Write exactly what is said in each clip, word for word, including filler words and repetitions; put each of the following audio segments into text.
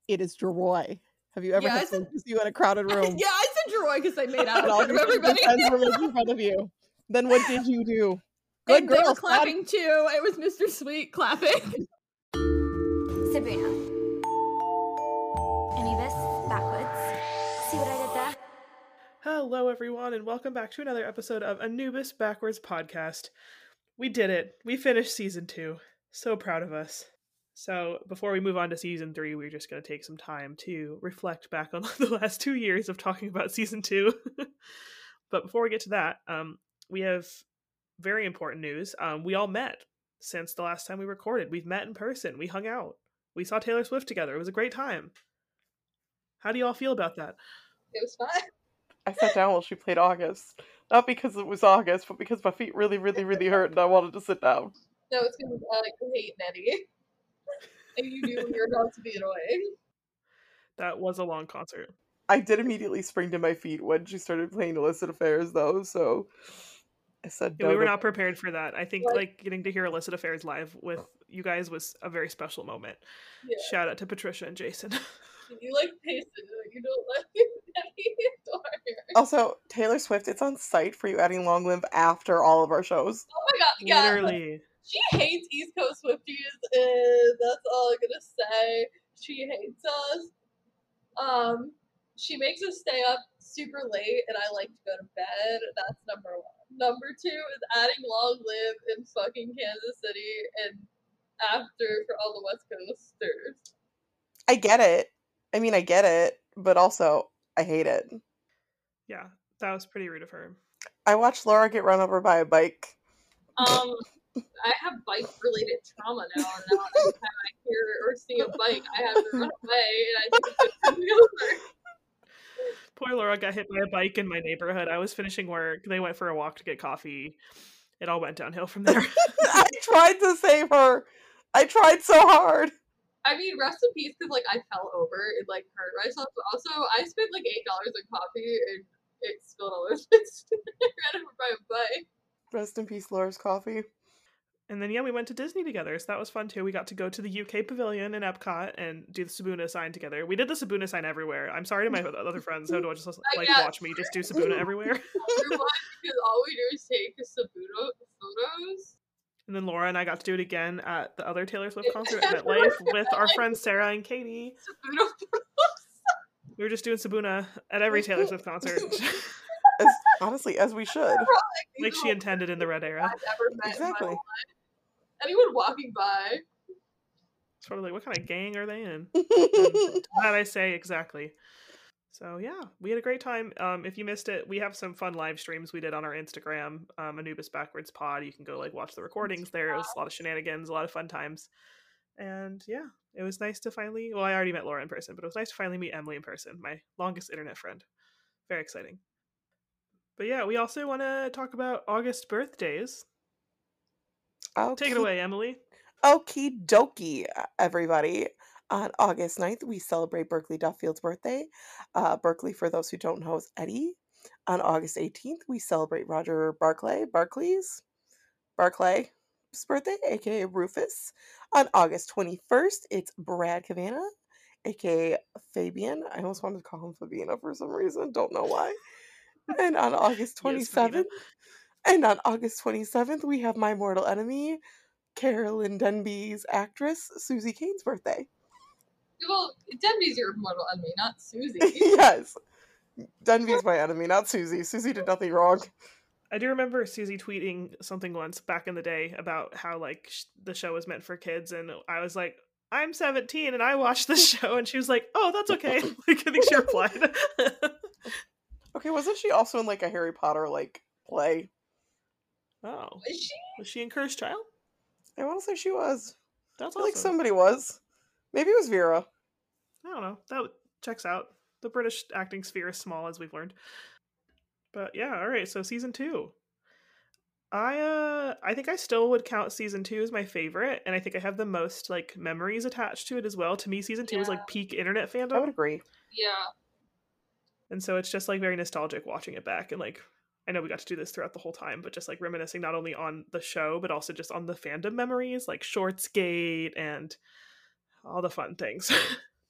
It is Jeroy. Have you ever Yeah, I had said- someone kiss you in a crowded room? Yeah, I said Jeroy because I made out And all in front of your everybody. friends were making fun of you. Then what did you do? Good And girl. they were Sad- clapping too. It was Mister Sweet clapping. Sabrina. Anubis, backwards. See what I did there? Hello, everyone, and welcome back to another episode of Anubis Backwards Podcast. We did it. We finished season two. So proud of us. So before we move on to season three, we're just going to take some time to reflect back on the last two years of talking about season two. But before we get to that, um, we have very important news. Um, we all met since the last time we recorded. We've met in person. We hung out. We saw Taylor Swift together. It was a great time. How do you all feel about that? It was fun. I sat down while she played August. Not because it was August, but because my feet really, really, really hurt and I wanted to sit down. No, it's because uh, you hate Nettie. And you knew you were about to be annoying. That was a long concert. I did immediately spring to my feet when she started playing Illicit Affairs, though, so I said Yeah, no. we were to- not prepared for that. I think Like- like getting to hear Illicit Affairs live with you guys was a very special moment. Yeah. Shout out to Patricia and Jason. You like Payson. You don't like Nettie. Also, Taylor Swift, it's on site for you adding Long Live after all of our shows. Oh my god, yeah. Literally. She hates East Coast Swifties, and that's all I'm gonna say. She hates us. Um, she makes us stay up super late, and I like to go to bed. That's number one. Number two is adding Long Live in fucking Kansas City and after for all the West Coasters. I get it. I mean, I get it, but also, I hate it. Yeah, that was pretty rude of her. I watched Laura get run over by a bike. Um, I have bike-related trauma now, and now every time I hear or see a bike, I have to run away, and I think it's gonna be over. Poor Laura got hit by a bike in my neighborhood. I was finishing work. They went for a walk to get coffee. It all went downhill from there. I tried to save her. I tried so hard. I mean, rest in peace, because, like, I fell over and, like, hurt myself, but also, I spent, like, eight dollars on coffee, and it spilled all over the place. I ran over by a bike. Rest in peace, Laura's coffee. And then, yeah, we went to Disney together, so that was fun, too. We got to go to the U K Pavilion in Epcot and do the Sabuna sign together. We did the Sabuna sign everywhere. I'm sorry to my other friends who don't just, like, yeah. watch me just do Sabuna everywhere. Everyone, because all we do is take Sabuno photos. And then Laura and I got to do it again at the other Taylor Swift concert at MetLife with our friends Sarah and Katie. Sabuno photos. We were just doing Sabuna at every Taylor Swift concert, As, honestly, as we should. like she intended in the Red Era. I've ever met in my Exactly. whole life. Anyone walking by. It's probably like, what kind of gang are they in? And to that I say exactly. So yeah, we had a great time. Um, if you missed it, we have some fun live streams we did on our Instagram, um, Anubis Backwards Pod. You can go like watch the recordings there. It was a lot of shenanigans, a lot of fun times. And yeah, it was nice to finally, well, I already met Laura in person, but it was nice to finally meet Emily in person, my longest internet friend. Very exciting. But yeah, we also want to talk about August birthdays. Okay. Take it away, Emily. Okie dokie, everybody. On August ninth, we celebrate Berkeley Duffield's birthday. Uh, Berkeley, for those who don't know, is Eddie. On August eighteenth, we celebrate Roger Barclay, Barclays, Barclay's birthday, aka Rufus. On August twenty-first, it's Brad Kavana, aka Fabian. I almost wanted to call him Fabina for some reason, don't know why. And on August twenty-seventh, and on August twenty-seventh, we have my mortal enemy, Carolyn Denby's actress, Susie Kane's birthday. Well, Denby's your mortal enemy, not Susie. Yes. Denby's my enemy, not Susie. Susie did nothing wrong. I do remember Susie tweeting something once back in the day about how like sh- the show was meant for kids, and I was like, I'm seventeen and I watched this show, and she was like, oh, that's okay. Like, I think she replied. Okay, wasn't she also in like a Harry Potter like play? Oh, Is she? was she in Cursed Child? I want to say she was. That's I feel like awesome. somebody was. Maybe it was Vera. I don't know. That checks out. The British acting sphere is small, as we've learned. But yeah, all right. So season two. I uh, I think I still would count season two as my favorite, and I think I have the most like memories attached to it as well. To me, season two was Yeah. like peak internet fandom. I would agree. Yeah. And so it's just like very nostalgic watching it back, and like I know we got to do this throughout the whole time, but just like reminiscing not only on the show but also just on the fandom memories, like Shortsgate and all the fun things.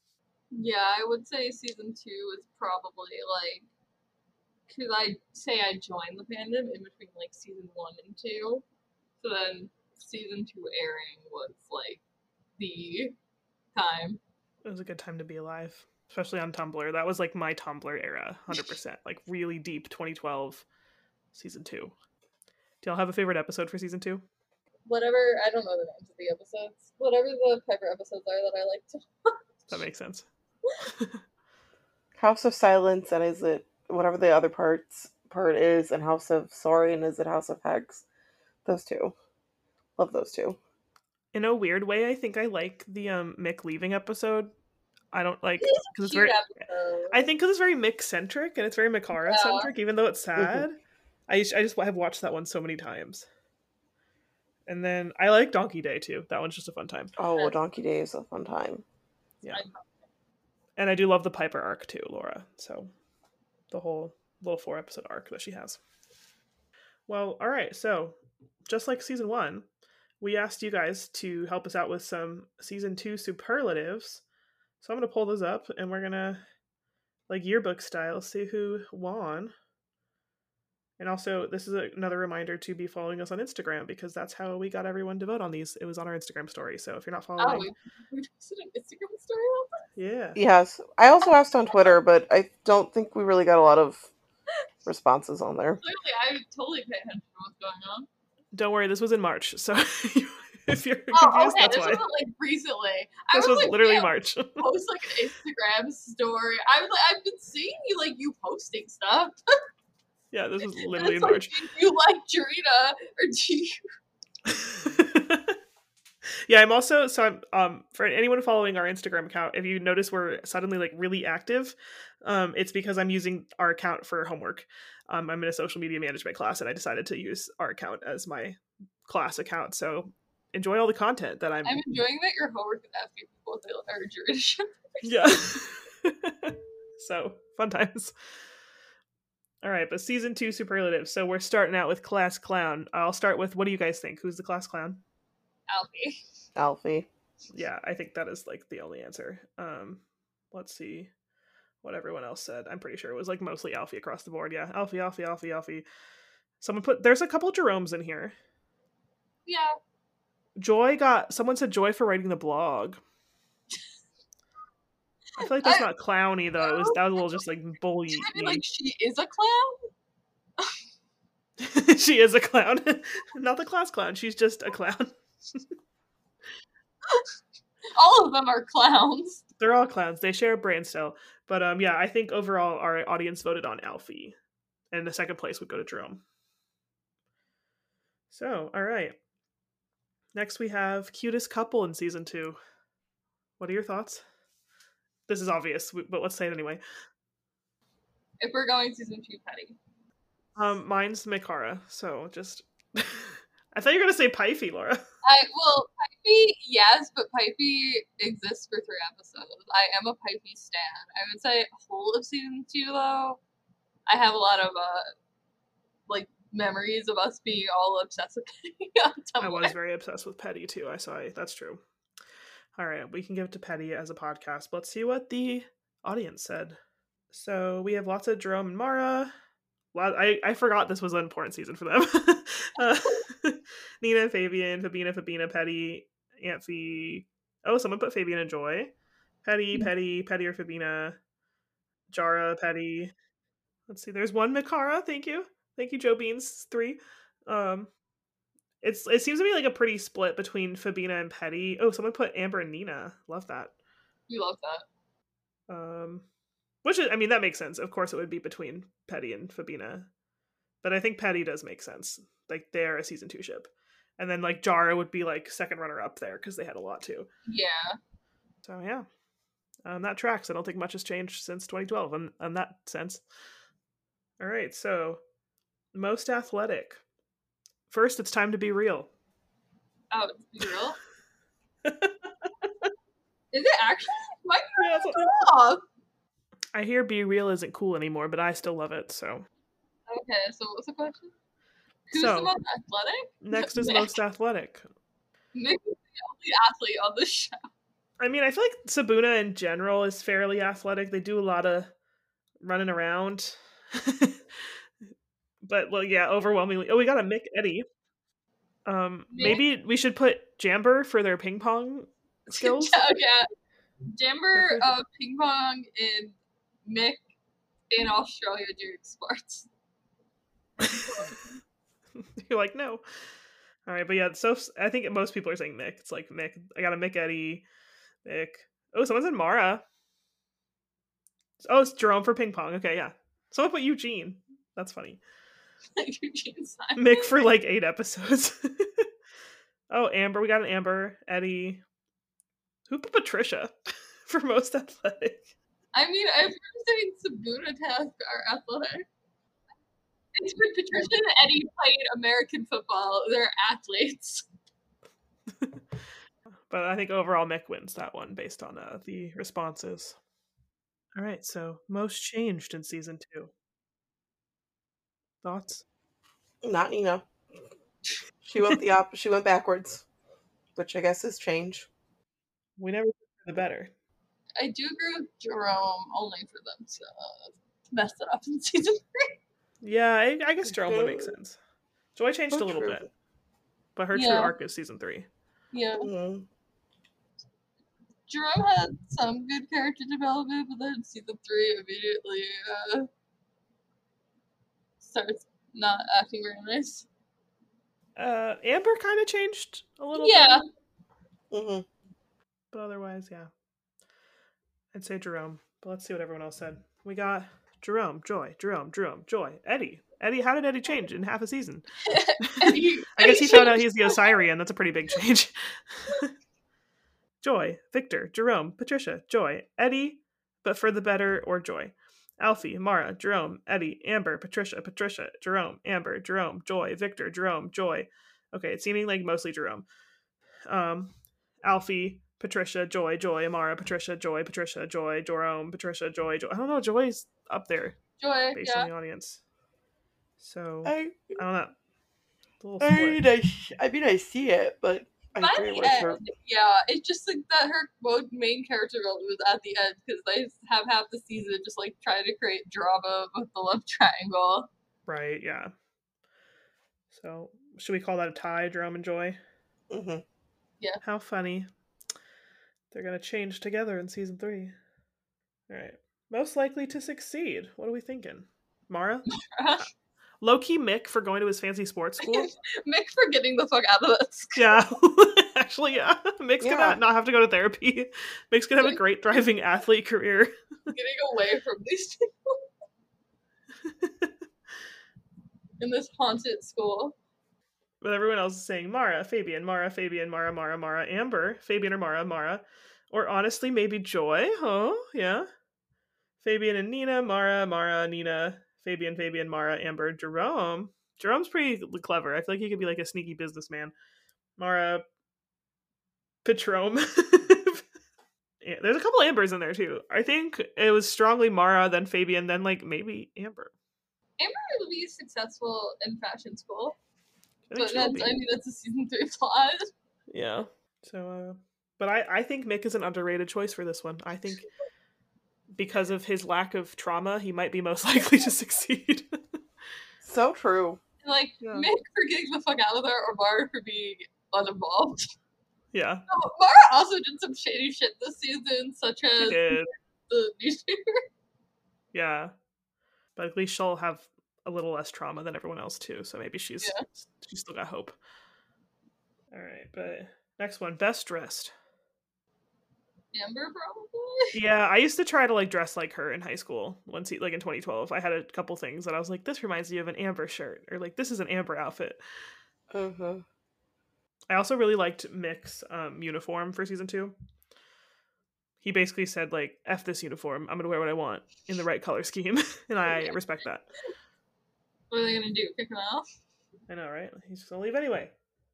Yeah, I would say season two is probably like, because I say I joined the fandom in between like season one and two, so then season two airing was like the time. It was a good time to be alive, especially on Tumblr. That was like my Tumblr era, one hundred percent. Like really deep twenty twelve season two. Do y'all have a favorite episode for season two? Whatever, I don't know the names of the episodes. Whatever the Piper episodes are that I like to watch. That makes sense. House of Silence, and is it whatever the other parts part is, and House of Sorry, and is it House of Hex? Those two. Love those two. In a weird way, I think I like the um Mick leaving episode. I don't like It is a because it's cute very. episode. I think because it's very Mick centric and it's very Mikara centric, even though it's sad. I just, I just have watched that one so many times. And then I like Donkey Day too. That one's just a fun time. Oh, Yes. Donkey Day is a fun time. Yeah. I- And I do love the Piper arc too, Laura. So the whole little four episode arc that she has. Well, all right. So just like season one, we asked you guys to help us out with some season two superlatives. So I'm going to pull those up and we're going to, like yearbook style, see who won. And also, this is a, another reminder to be following us on Instagram because that's how we got everyone to vote on these. It was on our Instagram story. So if you're not Oh, following, we, we posted an Instagram story on that? yeah. Yes. I also asked on Twitter, but I don't think we really got a lot of responses on there. Clearly, I totally pay attention to what's going on. Don't worry, this was in March. So if you're confused, Oh, okay, that's this why. wasn't like recently. I This was was like, literally yeah, March. post like an Instagram story. I was like, I've been seeing you like you posting stuff. Yeah, this was And literally it's in like, March. do you like Jarina or do you? Yeah, I'm also so I'm um for anyone following our Instagram account, if you notice we're suddenly like really active, um, it's because I'm using our account for homework. Um, I'm in a social media management class, and I decided to use our account as my class account. So enjoy all the content that I'm. I'm enjoying that your homework is asking people if they are Jarina. Yeah. So fun times. All right, but season two superlatives. So we're starting out with class clown. I'll start with, what do you guys think? Who's the class clown? Alfie. Alfie. Yeah, I think that is like the only answer. Um, let's see what everyone else said. I'm pretty sure it was like mostly Alfie across the board. Yeah, Alfie, Alfie, Alfie, Alfie. Someone put, there's a couple Jeromes in here. Yeah. Joy got, someone said Joy for writing the blog. I feel like that's I- not clowny though. It was, that was a little just like bully. I mean, like, she is a clown? She is a clown. Not the class clown. She's just a clown. All of them are clowns. They're all clowns. They share a brain cell. But um, yeah, I think overall our audience voted on Alfie. And the second place would go to Jerome. So, all right. Next we have cutest couple in season two. What are your thoughts? This is obvious, but let's say it anyway. If we're going season two, Petty. Um, mine's Mikara, so just... I thought you were going to say Pifey, Laura. I well, Pipey, yes, but Pipey exists for three episodes. I am a Pipey stan. I would say whole of season two, though, I have a lot of uh, like memories of us being all obsessed with Petty on Tumblr. I was very obsessed with Petty, too. I saw it. That's true. All right, we can give it to Petty as a podcast. But let's see what the audience said. So we have lots of Jerome and Mara. I, I forgot this was an important season for them. uh, Nina, Fabian, Fabina, Fabina, Petty, Aunt Fee. Oh, someone put Fabian and Joy. Petty, Petty, Petty or Fabina. Jara, Petty. Let's see. There's one Mikara. Thank you. Thank you, Joe Beans. Three. Um, it's It seems to be like a pretty split between Fabina and Petty. Oh, someone put Amber and Nina. Love that. We love that. Um, which is, I mean, that makes sense. Of course, it would be between Petty and Fabina, but I think Petty does make sense. Like they're a season two ship, and then like Jara would be like second runner up there because they had a lot too. Yeah. So yeah, um, that tracks. I don't think much has changed since twenty twelve in, in that sense. All right, so most athletic. First, it's time to be real. Oh, it's be real. Is it actually? My Yeah, that's what- off. I hear be real isn't cool anymore, but I still love it. So Okay, so what's the question? Who's So- the most athletic? next is Nick. most athletic. Nick is the only athlete on the show. I mean, I feel like Sabuna in general is fairly athletic. They do a lot of running around. But, well, yeah, overwhelmingly. Oh, we got a Mick Eddie. Um, Mick? maybe we should put Jamber for their ping pong skills. Yeah. Jamber, uh, ping pong, and Mick in Australia doing sports. You're like, no. All right, but yeah, so I think most people are saying Mick. It's like Mick. I got a Mick Eddie. Mick. Oh, someone said Mara. Oh, it's Jerome for ping pong. Okay, yeah. Someone put Eugene. That's funny. Eugene Simon. Mick for like eight episodes. Oh, Amber. We got an Amber. Eddie. Who put Patricia for most athletic? I mean, I've heard saying Sabuna Task are athletic. It's when Patricia and Eddie played American football. They're athletes. But I think overall Mick wins that one based on uh, the responses. All right, so most changed in season two. Thoughts? Not Nina. She went the op- She went backwards, which I guess is change. We never did for the better. I do agree with Jerome, only for them to uh, mess it up in season three. Yeah, I, I guess Jerome would make sense. Joy changed So a little true. bit, but her Yeah. true arc is season three. Yeah. Mm-hmm. Jerome had some good character development, but then season three immediately uh, starts not acting very nice. Uh, Amber kind of changed a little Yeah. bit. Mm-hmm. But otherwise, yeah. I'd say Jerome. But let's see what everyone else said. We got Jerome, Joy, Jerome, Jerome, Joy, Eddie. Eddie, how did Eddie change in half a season? Eddie, I guess he Eddie found out changed he's the Osirian. That's a pretty big change. Joy, Victor, Jerome, Patricia, Joy, Eddie, but for the better or Joy. Alfie, Mara, Jerome, Eddie, Amber, Patricia, Patricia, Jerome, Amber, Jerome, Joy, Victor, Jerome, Joy. Okay, it's seeming like mostly Jerome. Um, Alfie, Patricia, Joy, Joy, Amara, Patricia, Joy, Patricia, Joy, Jerome, Patricia, Joy, Joy. I don't know, Joy's up there Joy, based yeah. on the audience. So, I, I don't know. It's a little I split. mean, I, I mean, I see it, but I By agree the with her. end, yeah, it's just like that her mo- main character development was at the end because they have half the season just like trying to create drama with the love triangle. Right, yeah. So, should we call that a tie, Jerome and Joy? Mm-hmm. How funny. They're going to change together in season three. All right. Most likely to succeed. What are we thinking? Mara? Low-key Mick for going to his fancy sports school. Mick for getting the fuck out of this. Yeah. Actually, yeah. Mick's Yeah. going to not have to go to therapy. Mick's going to have a great driving athlete career. Getting away from these people. In this haunted school. But everyone else is saying Mara, Fabian, Mara, Fabian, Mara, Mara, Mara, Amber, Fabian or Mara, Mara. Or honestly, maybe Joy. Huh? Yeah. Fabian and Nina, Mara, Mara, Nina, Fabian, Fabian, Mara, Amber, Jerome. Jerome's pretty clever. I feel like he could be like a sneaky businessman. Mara, Patrome. Yeah, there's a couple Ambers in there too. I think it was strongly Mara, then Fabian, then like maybe Amber. Amber will be successful in fashion school. I think But she will that's, be. I mean, that's a season three plot. Yeah. So, uh, but I, I think Mick is an underrated choice for this one. I think because of his lack of trauma, he might be most likely to succeed. So true. Like, Yeah. Mick for getting the fuck out of there, or Mara for being uninvolved. Yeah, Oh, Mara also did some shady shit this season, such she as did. the newspaper. Yeah. But at least she'll have a little less trauma than everyone else too. So maybe she's Yeah. she's still got hope. All right, but next one, best dressed. Amber, probably. Yeah, I used to try to like dress like her in high school. Once, like in twenty twelve, I had a couple things that I was like, this reminds me of an Amber shirt, or like this is an Amber outfit. Uh-huh. I also really liked Mick's um, uniform for season two. He basically said like, "F this uniform. I'm gonna wear what I want in the right color scheme," and I respect that. What are they gonna do? Kick him off? I know, right? He's just gonna leave anyway.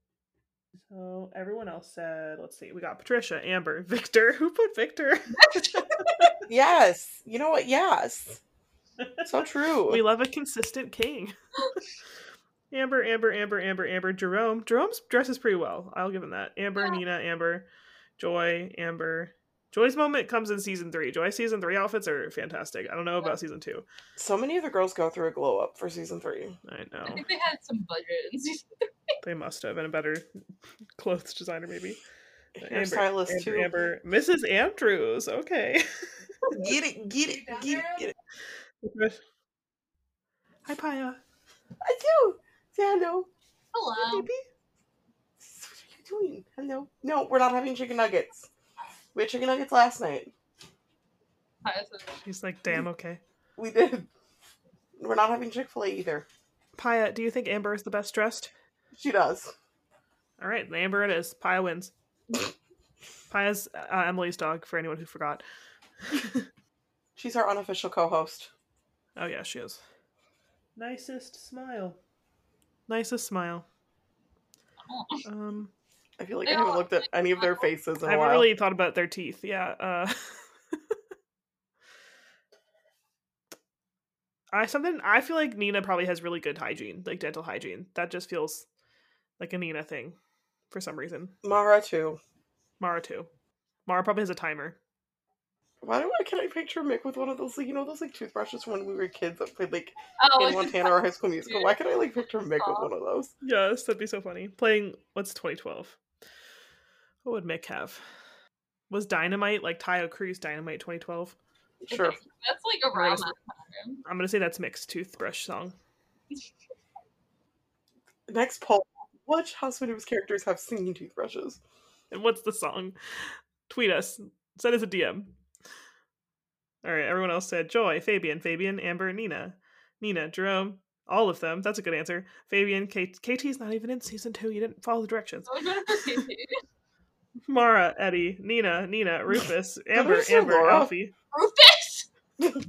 So everyone else said, let's see, we got Patricia, Amber, Victor. Who put Victor? Yes. You know what? Yes. So true. We love a consistent king. Amber, Amber, Amber, Amber, Amber, Jerome. Jerome's dresses pretty well. I'll give him that. Amber, Yeah. Nina, Amber, Joy, Amber. Joy's moment comes in season three. Joy's season three outfits are fantastic. I don't know about season two. So many of the girls go through a glow up for season three. I I know. think they had some budget in season three. They must have been a better clothes designer, maybe. Hairstylist Amber, too. Amber, Missus Andrews. Okay. Get it, get it, get it, get it. Hi, Paya. I do. Say hello. Hello. Hi, baby. What are you doing? Hello. No, we're not having chicken nuggets. We had chicken nuggets last night. She's like, damn, okay. We did. We're not having Chick-fil-A either. Paya, do you think Amber is the best dressed? She does. All right, Amber it is. Paya wins. Paya's uh, Emily's dog, for anyone who forgot. She's our unofficial co-host. Oh, yeah, she is. Nicest smile. Nicest smile. Um, I feel like I haven't looked at any of their faces in I a haven't while. really thought about their teeth. Yeah. Uh, I something I feel like Nina probably has really good hygiene, like dental hygiene. That just feels like a Nina thing for some reason. Mara too. Mara too. Mara probably has a timer. Why do I can I picture Mick with one of those, like, you know, those like toothbrushes from when we were kids that played like Oh, in like Montana or High School Musical? Why can I like picture Mick with one of those? Yes, that'd be so funny. Playing what's twenty twelve? What would Mick have? Was Dynamite like Tayo Cruz Dynamite twenty twelve? Sure. That's like around that time. I'm gonna say that's Mick's toothbrush song. Next poll: which House of News characters have singing toothbrushes? And what's the song? Tweet us. Send us a D M. All right, everyone else said Joy, Fabian, Fabian, Amber, Nina, Nina, Jerome, all of them. That's a good answer. Fabian, Kate. K T's not even in season two. You didn't follow the directions. I was going for K T. Mara, Eddie, Nina, Nina, Rufus, Amber, Did I say Amber, Laura? Alfie. Rufus!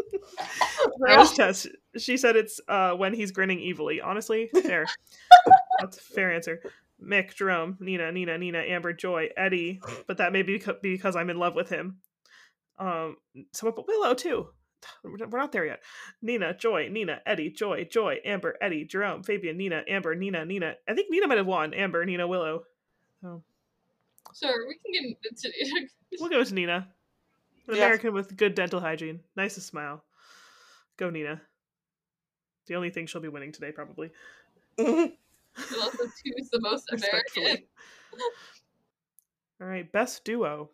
Rose Tess. She said it's uh, when he's grinning evilly. Honestly, fair. That's a fair answer. Mick, Jerome, Nina, Nina, Nina, Amber, Joy, Eddie. But that may be beca- because I'm in love with him. Um, so Willow too. We're not there yet. Nina, Joy, Nina, Eddie, Joy, Joy, Amber, Eddie, Jerome, Fabian, Nina, Amber, Nina, Nina. I think Nina might have won. Amber, Nina, Willow. So Sure, we can get into it. we'll go with Nina. An Yeah. American with good dental hygiene. Nicest smile. Go Nina. The only thing she'll be winning today, probably. Also, two is the most American. Respectfully. All right, best duo.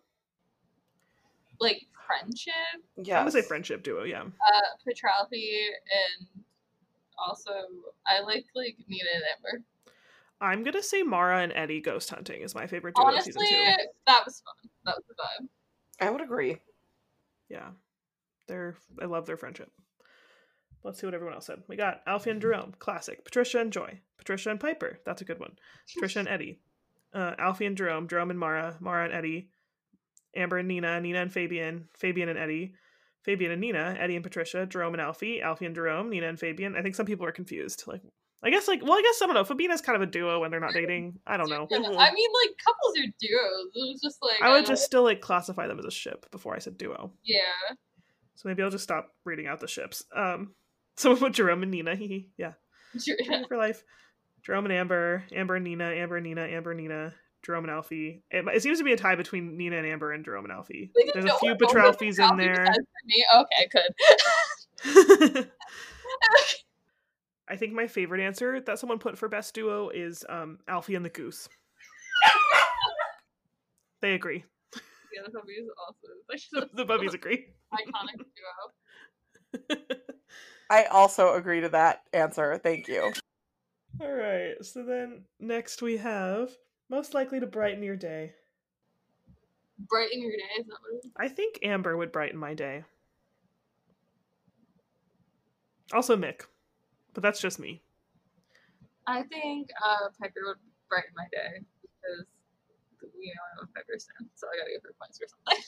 Like, friendship. Yeah. I'm gonna say friendship duo. Yeah. Uh, Petralpi and also, I like, like, Nina and Amber. I'm gonna say Mara and Eddie ghost hunting is my favorite duo of Honestly, season two. that was fun. That was the vibe. I would agree. Yeah, they're I love their friendship. Let's see what everyone else said. We got Alfie and Jerome, classic. Patricia and Joy, Patricia and Piper, that's a good one. Patricia and Eddie, uh, Alfie and Jerome, Jerome and Mara, Mara and Eddie, Amber and Nina, Nina and Fabian, Fabian and Eddie, Fabian and Nina, Eddie and Patricia, Jerome and Alfie, Alfie and Jerome, Nina and Fabian. I think some people are confused. Like, I guess like well, I guess I don't know. Fabina's kind of a duo when they're not dating. I don't know. Yeah, Mhm. I mean, like, couples are duos. It was just like. I would uh, just still like classify them as a ship before I said duo. Yeah. So maybe I'll just stop reading out the ships. Um, so we'll put Jerome and Nina. Hee hee. Yeah. Yeah. For life. Jerome and Amber, Amber and Nina, Amber and Nina, Amber and Nina, Jerome and Alfie. It, it seems to be a tie between Nina and Amber and Jerome and Alfie. Like, There's no a few one over Petralphys in Petralphi there. besides for me. Okay, good. I think my favorite answer that someone put for best duo is um, Alfie and the Goose. They agree. Yeah, the puppy is awesome. Like, The, the bubbies agree. iconic duo. I also agree to that answer. Thank you. All right. So then next we have most likely to brighten your day. Brighten your day, is that what it is? I think Amber would brighten my day. Also Mick. But that's just me. I think uh, Piper would brighten my day because we know I'm a Piper fan, so I gotta give her points or something.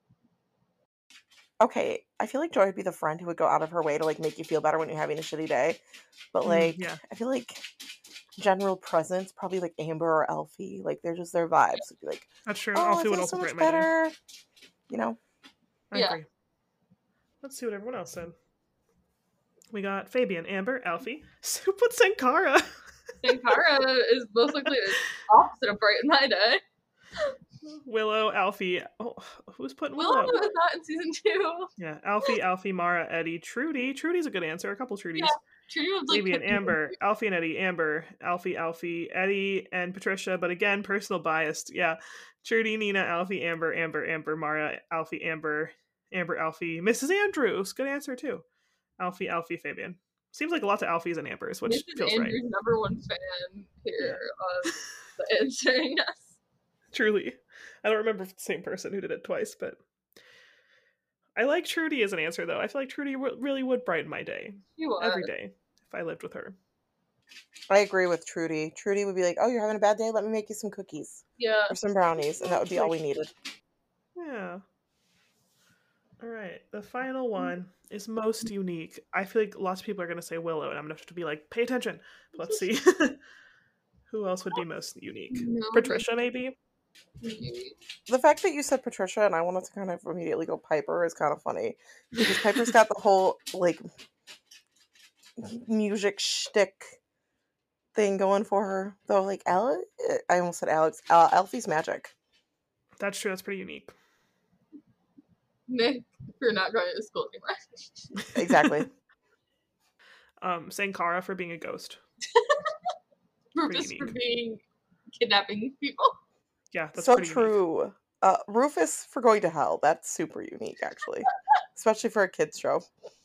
Okay, I feel like Joy would be the friend who would go out of her way to like make you feel better when you're having a shitty day. But Mm, like, yeah. I feel like general presence, probably like Amber or Elfie, like they're just their vibes. It'd be like, That's true. oh, I Alfie would feel also so much brighten my day. better. You know, I Yeah. agree. Let's see what everyone else said. We got Fabian, Amber, Alfie. Who put Sankara? Sankara is most likely the opposite of brighten my day. Willow, Alfie. Oh, who's putting Willow Willow? is not in season two. Yeah, Alfie, Alfie, Mara, Eddie, Trudy. Trudy's a good answer. A couple Trudys. Yeah, Trudy was like Phoebe and Amber. Alfie and Eddie. Amber. Alfie, Alfie, Eddie, and Patricia. But again, personal biased. Yeah. Trudy, Nina, Alfie, Amber, Amber, Amber, Mara, Alfie, Amber, Amber, Alfie. Missus Andrews. Good answer, too. Alfie, Alfie, Fabian. Seems like a lot of Alfies and Ambers, which Missus feels Andrews' right. number one fan here of the answering us. Truly. I don't remember if it's the same person who did it twice, but I like Trudy as an answer, though. I feel like Trudy w- really would brighten my day. She was. Every day, if I lived with her. I agree with Trudy. Trudy would be like, oh, you're having a bad day? Let me make you some cookies. Yeah. Or some brownies. And that would be all we needed. Yeah. All right. The final one is most unique. I feel like lots of people are going to say Willow, and I'm going to have to be like, pay attention. But let's see. Who else would be most unique? No, Patricia, maybe? maybe. The fact that you said Patricia and I wanted to kind of immediately go Piper is kind of funny. Because Piper's got the whole, like, music shtick thing going for her. Though, like, Alex, I almost said Alex. Uh, Alfie's magic. That's true. That's pretty unique. Nick, for not going to school anymore. Exactly. um, Sankara for being a ghost. Rufus for being kidnapping people. Yeah, that's so pretty true. unique. Uh, Rufus for going to hell. That's super unique, actually. Especially for a kid's show.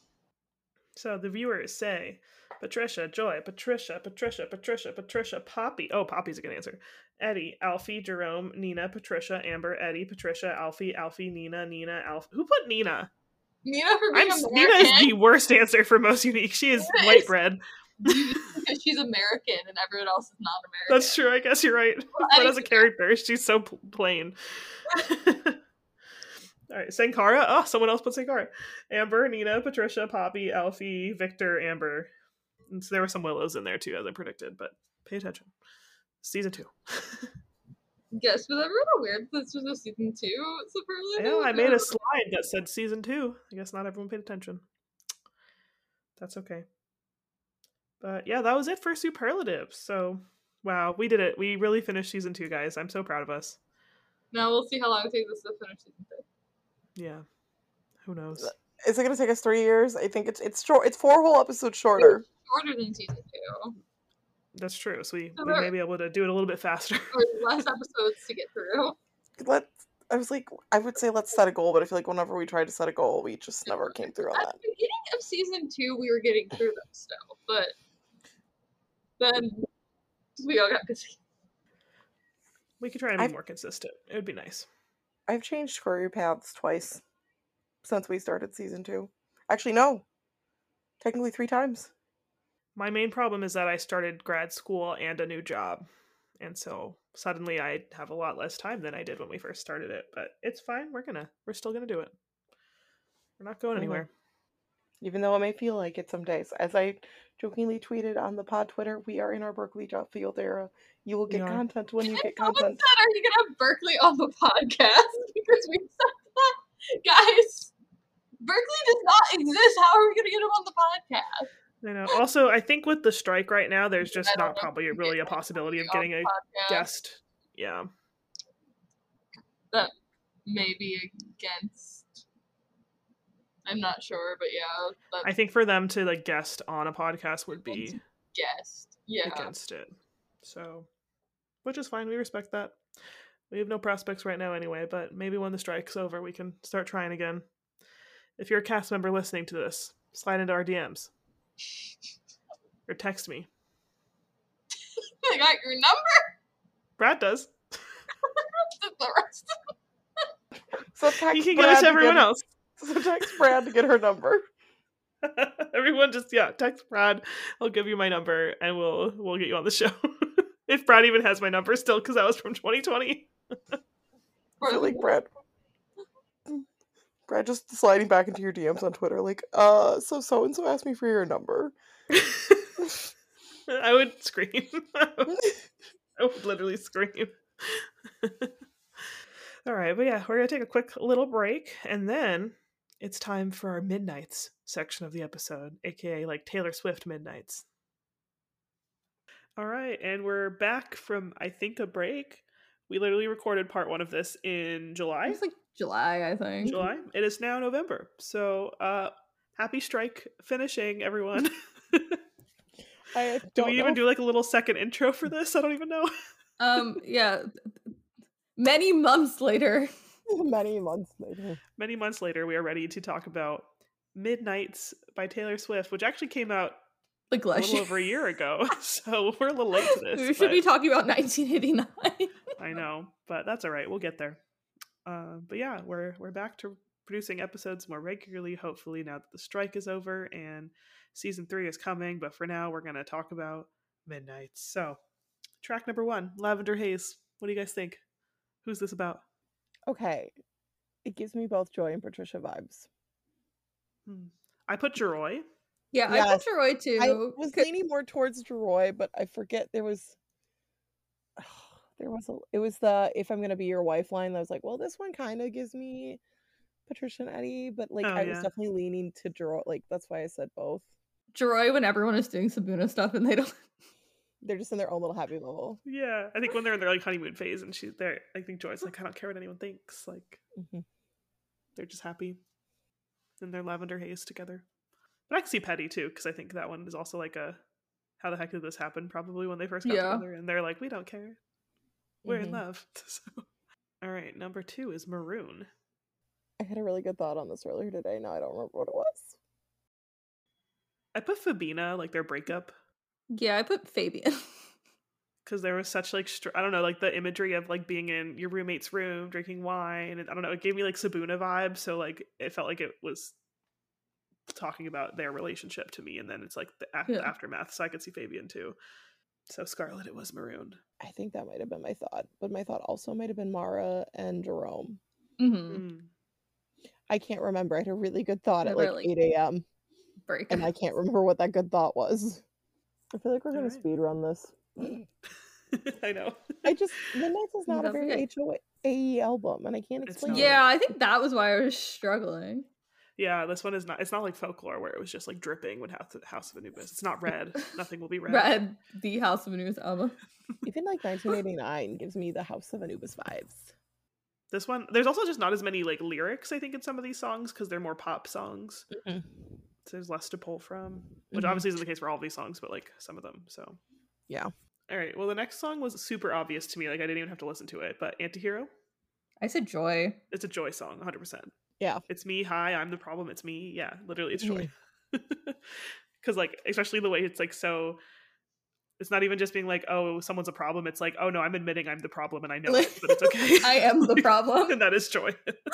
So the viewers say Patricia, Joy, Patricia, Patricia, Patricia, Patricia, Poppy. Oh, Poppy's a good answer. Eddie, Alfie, Jerome, Nina, Patricia, Amber, Eddie, Patricia, Alfie, Alfie, Nina, Nina, Alfie. Who put Nina? Nina for being I'm, American. Nina is the worst answer for most unique. She is Nina white is- bread. Because she's American and everyone else is not American. That's true. I guess you're right. But as a character, she's so p- plain. All right, Sankara. Oh, someone else put Sankara. Amber, Nina, Patricia, Poppy, Alfie, Victor, Amber. And so there were some Willows in there too, as I predicted. But pay attention. Season two. Yes, was everyone aware that this was a season two superlative? Yeah, I made a slide that said season two. I guess not everyone paid attention. That's okay. But yeah, that was it for superlatives. So, wow, we did it. We really finished season two, guys. I'm so proud of us. Now we'll see how long it takes us to finish season three. Yeah. Who knows? Is it going to take us three years? I think it's it's short. It's four whole episodes shorter. Shorter than season two. That's true. So we, So we there- may be able to do it a little bit faster. Or less episodes to get through. Let I was like, I would say let's set a goal, but I feel like whenever we tried to set a goal, we just never came through on At that. the beginning of season two, we were getting through them still, but then we all got busy. We could try to be I've- more consistent. It would be nice. I've changed career paths twice since we started season two. Actually, no. Technically three times. My main problem is that I started grad school and a new job. And so suddenly I have a lot less time than I did when we first started it. But it's fine. We're gonna we're still gonna do it. We're not going Mhm. anywhere. Even though it may feel like it some days. As I jokingly tweeted on the pod Twitter, we are in our Berkeley job field era. You will We get are. content when you get Someone content. said, are you going to have Berkeley on the podcast? Because we said that. Guys, Berkeley does not exist. How are we going to get him on the podcast? I know. Also, I think with the strike right now, there's just I don't not know if probably we can really get a possibility of on getting the a podcast. guest. Yeah. Maybe against. I'm not sure, but yeah, that's I think for them to like guest on a podcast would be guessed. Yeah. against it. So, which is fine. We respect that. We have no prospects right now anyway, but maybe when the strike's over, we can start trying again. If you're a cast member listening to this, slide into our D Ms. Or text me. I got your number. Brad does. The rest So text You can give Brad it to everyone get, else. So text Brad to get her number. Everyone just, yeah, text Brad. I'll give you my number and we'll we'll get you on the show. If Brad even has my number still, because that was from twenty twenty. I feel like Brad. Brad just sliding back into your D Ms on Twitter, like, uh, so so and so asked me for your number. I would scream. I would literally scream. All right, but yeah, we're going to take a quick little break, and then it's time for our Midnights section of the episode, aka like Taylor Swift Midnights. All right, and we're back from, I think, a break. We literally recorded part one of this in July. It's like July, I think. July. It is now November. So uh happy strike finishing, everyone. I Do don't we know even if- do like a little second intro for this? I don't even know. Um, yeah. Many months later. many months later. Many months later, we are ready to talk about Midnights by Taylor Swift, which actually came out Like a last little year. over a year ago. So we're a little late to this. We should be but talking about nineteen eighty-nine. I know, but that's all right. We'll get there. Uh, but yeah, we're we're back to producing episodes more regularly, hopefully, now that the strike is over and season three is coming. But for now, we're going to talk about Midnights. So, track number one, Lavender Haze. What do you guys think? Who's this about? Okay. It gives me both Joy and Patricia vibes. Hmm. I put Jeroy. Yeah, I Yes. put Jeroy too. I was 'cause- leaning more towards Jeroy, but I forget there was there was a it was the if I'm gonna be your wife line that was like, well, this one kind of gives me Patricia and Eddie, but like Oh, I was yeah. definitely leaning to Jeroy. Like that's why I said both. Jeroy when everyone is doing Sabuna stuff and they don't. They're just in their own little happy bubble. Yeah, I think when they're in their like honeymoon phase and she's there, I think Joy's like, I don't care what anyone thinks. Like, Mhm. they're just happy in their lavender haze together. But I can see Petty too, because I think that one is also like a how the heck did this happen? Probably when they first got Yeah. together, and they're like, we don't care, we're in Mhm. love. So, all right, number two is Maroon. I had a really good thought on this earlier today. Now I don't remember what it was. I put Fabina, like their breakup, Yeah, I put Fabian. because there was such like str- I don't know, like the imagery of like being in your roommate's room drinking wine, and I don't know, it gave me like Sabuna vibes. So like it felt like it was talking about their relationship to me, and then it's like the, af- Yeah. the aftermath. So I could see Fabian too. So Scarlet, it was Maroon. I think that might have been my thought, but my thought also might have been Mara and Jerome. hmm Mm. I can't remember. I had a really good thought Yeah, at like they're, like, eight a.m. Break. and I can't remember what that good thought was. I feel like we're gonna Alright. speed run this. I know. I just Midnights is not a That's very okay. H O A E album, and I can't It's explain not. it. Yeah, I think that was why I was struggling. Yeah, this one is not. It's not like Folklore where it was just like dripping with House of, House of Anubis. It's not red. Nothing will be red. Red, the House of Anubis album. Even like nineteen eighty-nine gives me the House of Anubis vibes. This one, there's also just not as many like lyrics, I think, in some of these songs because they're more pop songs. Mhm. So there's less to pull from, which Mhm. obviously isn't the case for all of these songs, but like some of them. So Yeah. all right. Well, the next song was super obvious to me. Like I didn't even have to listen to it. But Antihero, I said Joy. it's a Joy song, one hundred percent. Yeah. It's me. Hi, I'm the problem. It's me. Yeah, literally, it's Mhm. Joy. Because like, especially the way it's like so. It's not even just being like, oh, someone's a problem. It's like, oh no, I'm admitting I'm the problem and I know it, but it's okay. I am the problem. And that is Joy.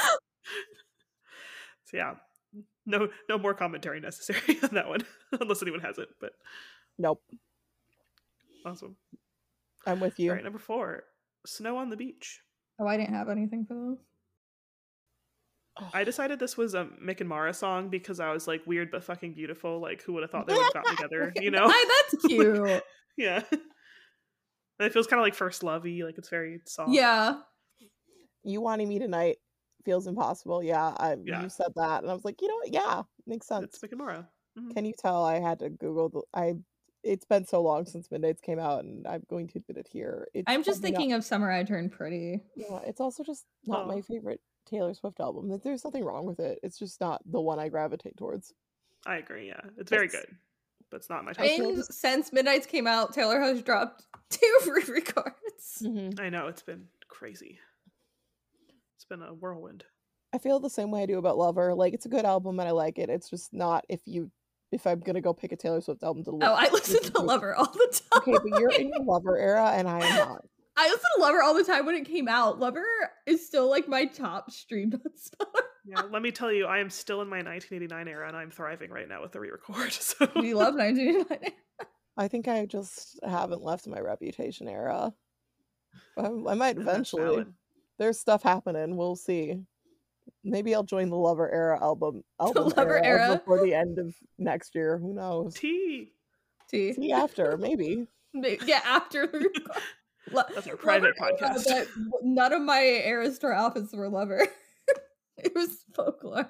So yeah, no, no more commentary necessary on that one, unless anyone has it. But Nope. awesome. I'm with you. All right, number four, Snow on the Beach. Oh, I didn't have anything for those. I decided this was a Mick and Mara song because I was like, weird but fucking beautiful. Like, who would have thought they would have gotten together? You know? Hi, that's cute. Yeah. And it feels kind of like first lovey. Like it's very soft. Yeah. You wanting me tonight feels impossible. Yeah, I Yeah. you said that, and I was like, you know what? Yeah, makes sense. It's Mick and Mara. Mhm. Can you tell I had to Google the I it's been so long since Midnights came out, and I'm going to admit it here. It's I'm just probably not- thinking of Summer I Turned Pretty. yeah, it's also just not Oh. my favorite Taylor Swift album. Like, there's nothing wrong with it. It's just not the one I gravitate towards. I agree. Yeah, it's very It's- good, but it's not my top. I feel And just- since Midnight's came out, Taylor has dropped two re-records. Mhm. I know it's been crazy. It's been a whirlwind. I feel the same way I do about Lover. Like, it's a good album and I like it. It's just not if you if I'm gonna go pick a Taylor Swift album to Oh, look. I listen to Lover all the time. Okay, but you're in your Lover era and I am not. I listen to Lover all the time when it came out. Lover is still like my top streamed on Spotify. Yeah, let me tell you, I am still in my nineteen eighty-nine era, and I'm thriving right now with the re-record. So We love nineteen eighty-nine. I think I just haven't left my Reputation era. I, I might And that's eventually. valid. There's stuff happening. We'll see. Maybe I'll join the Lover era album album Lover era? before the end of next year. Who knows? T. T. See after maybe. May- Yeah, after the record. Lo- That's our private Lover era, podcast. but none of my Era Store outfits were Lover. It was Folklore.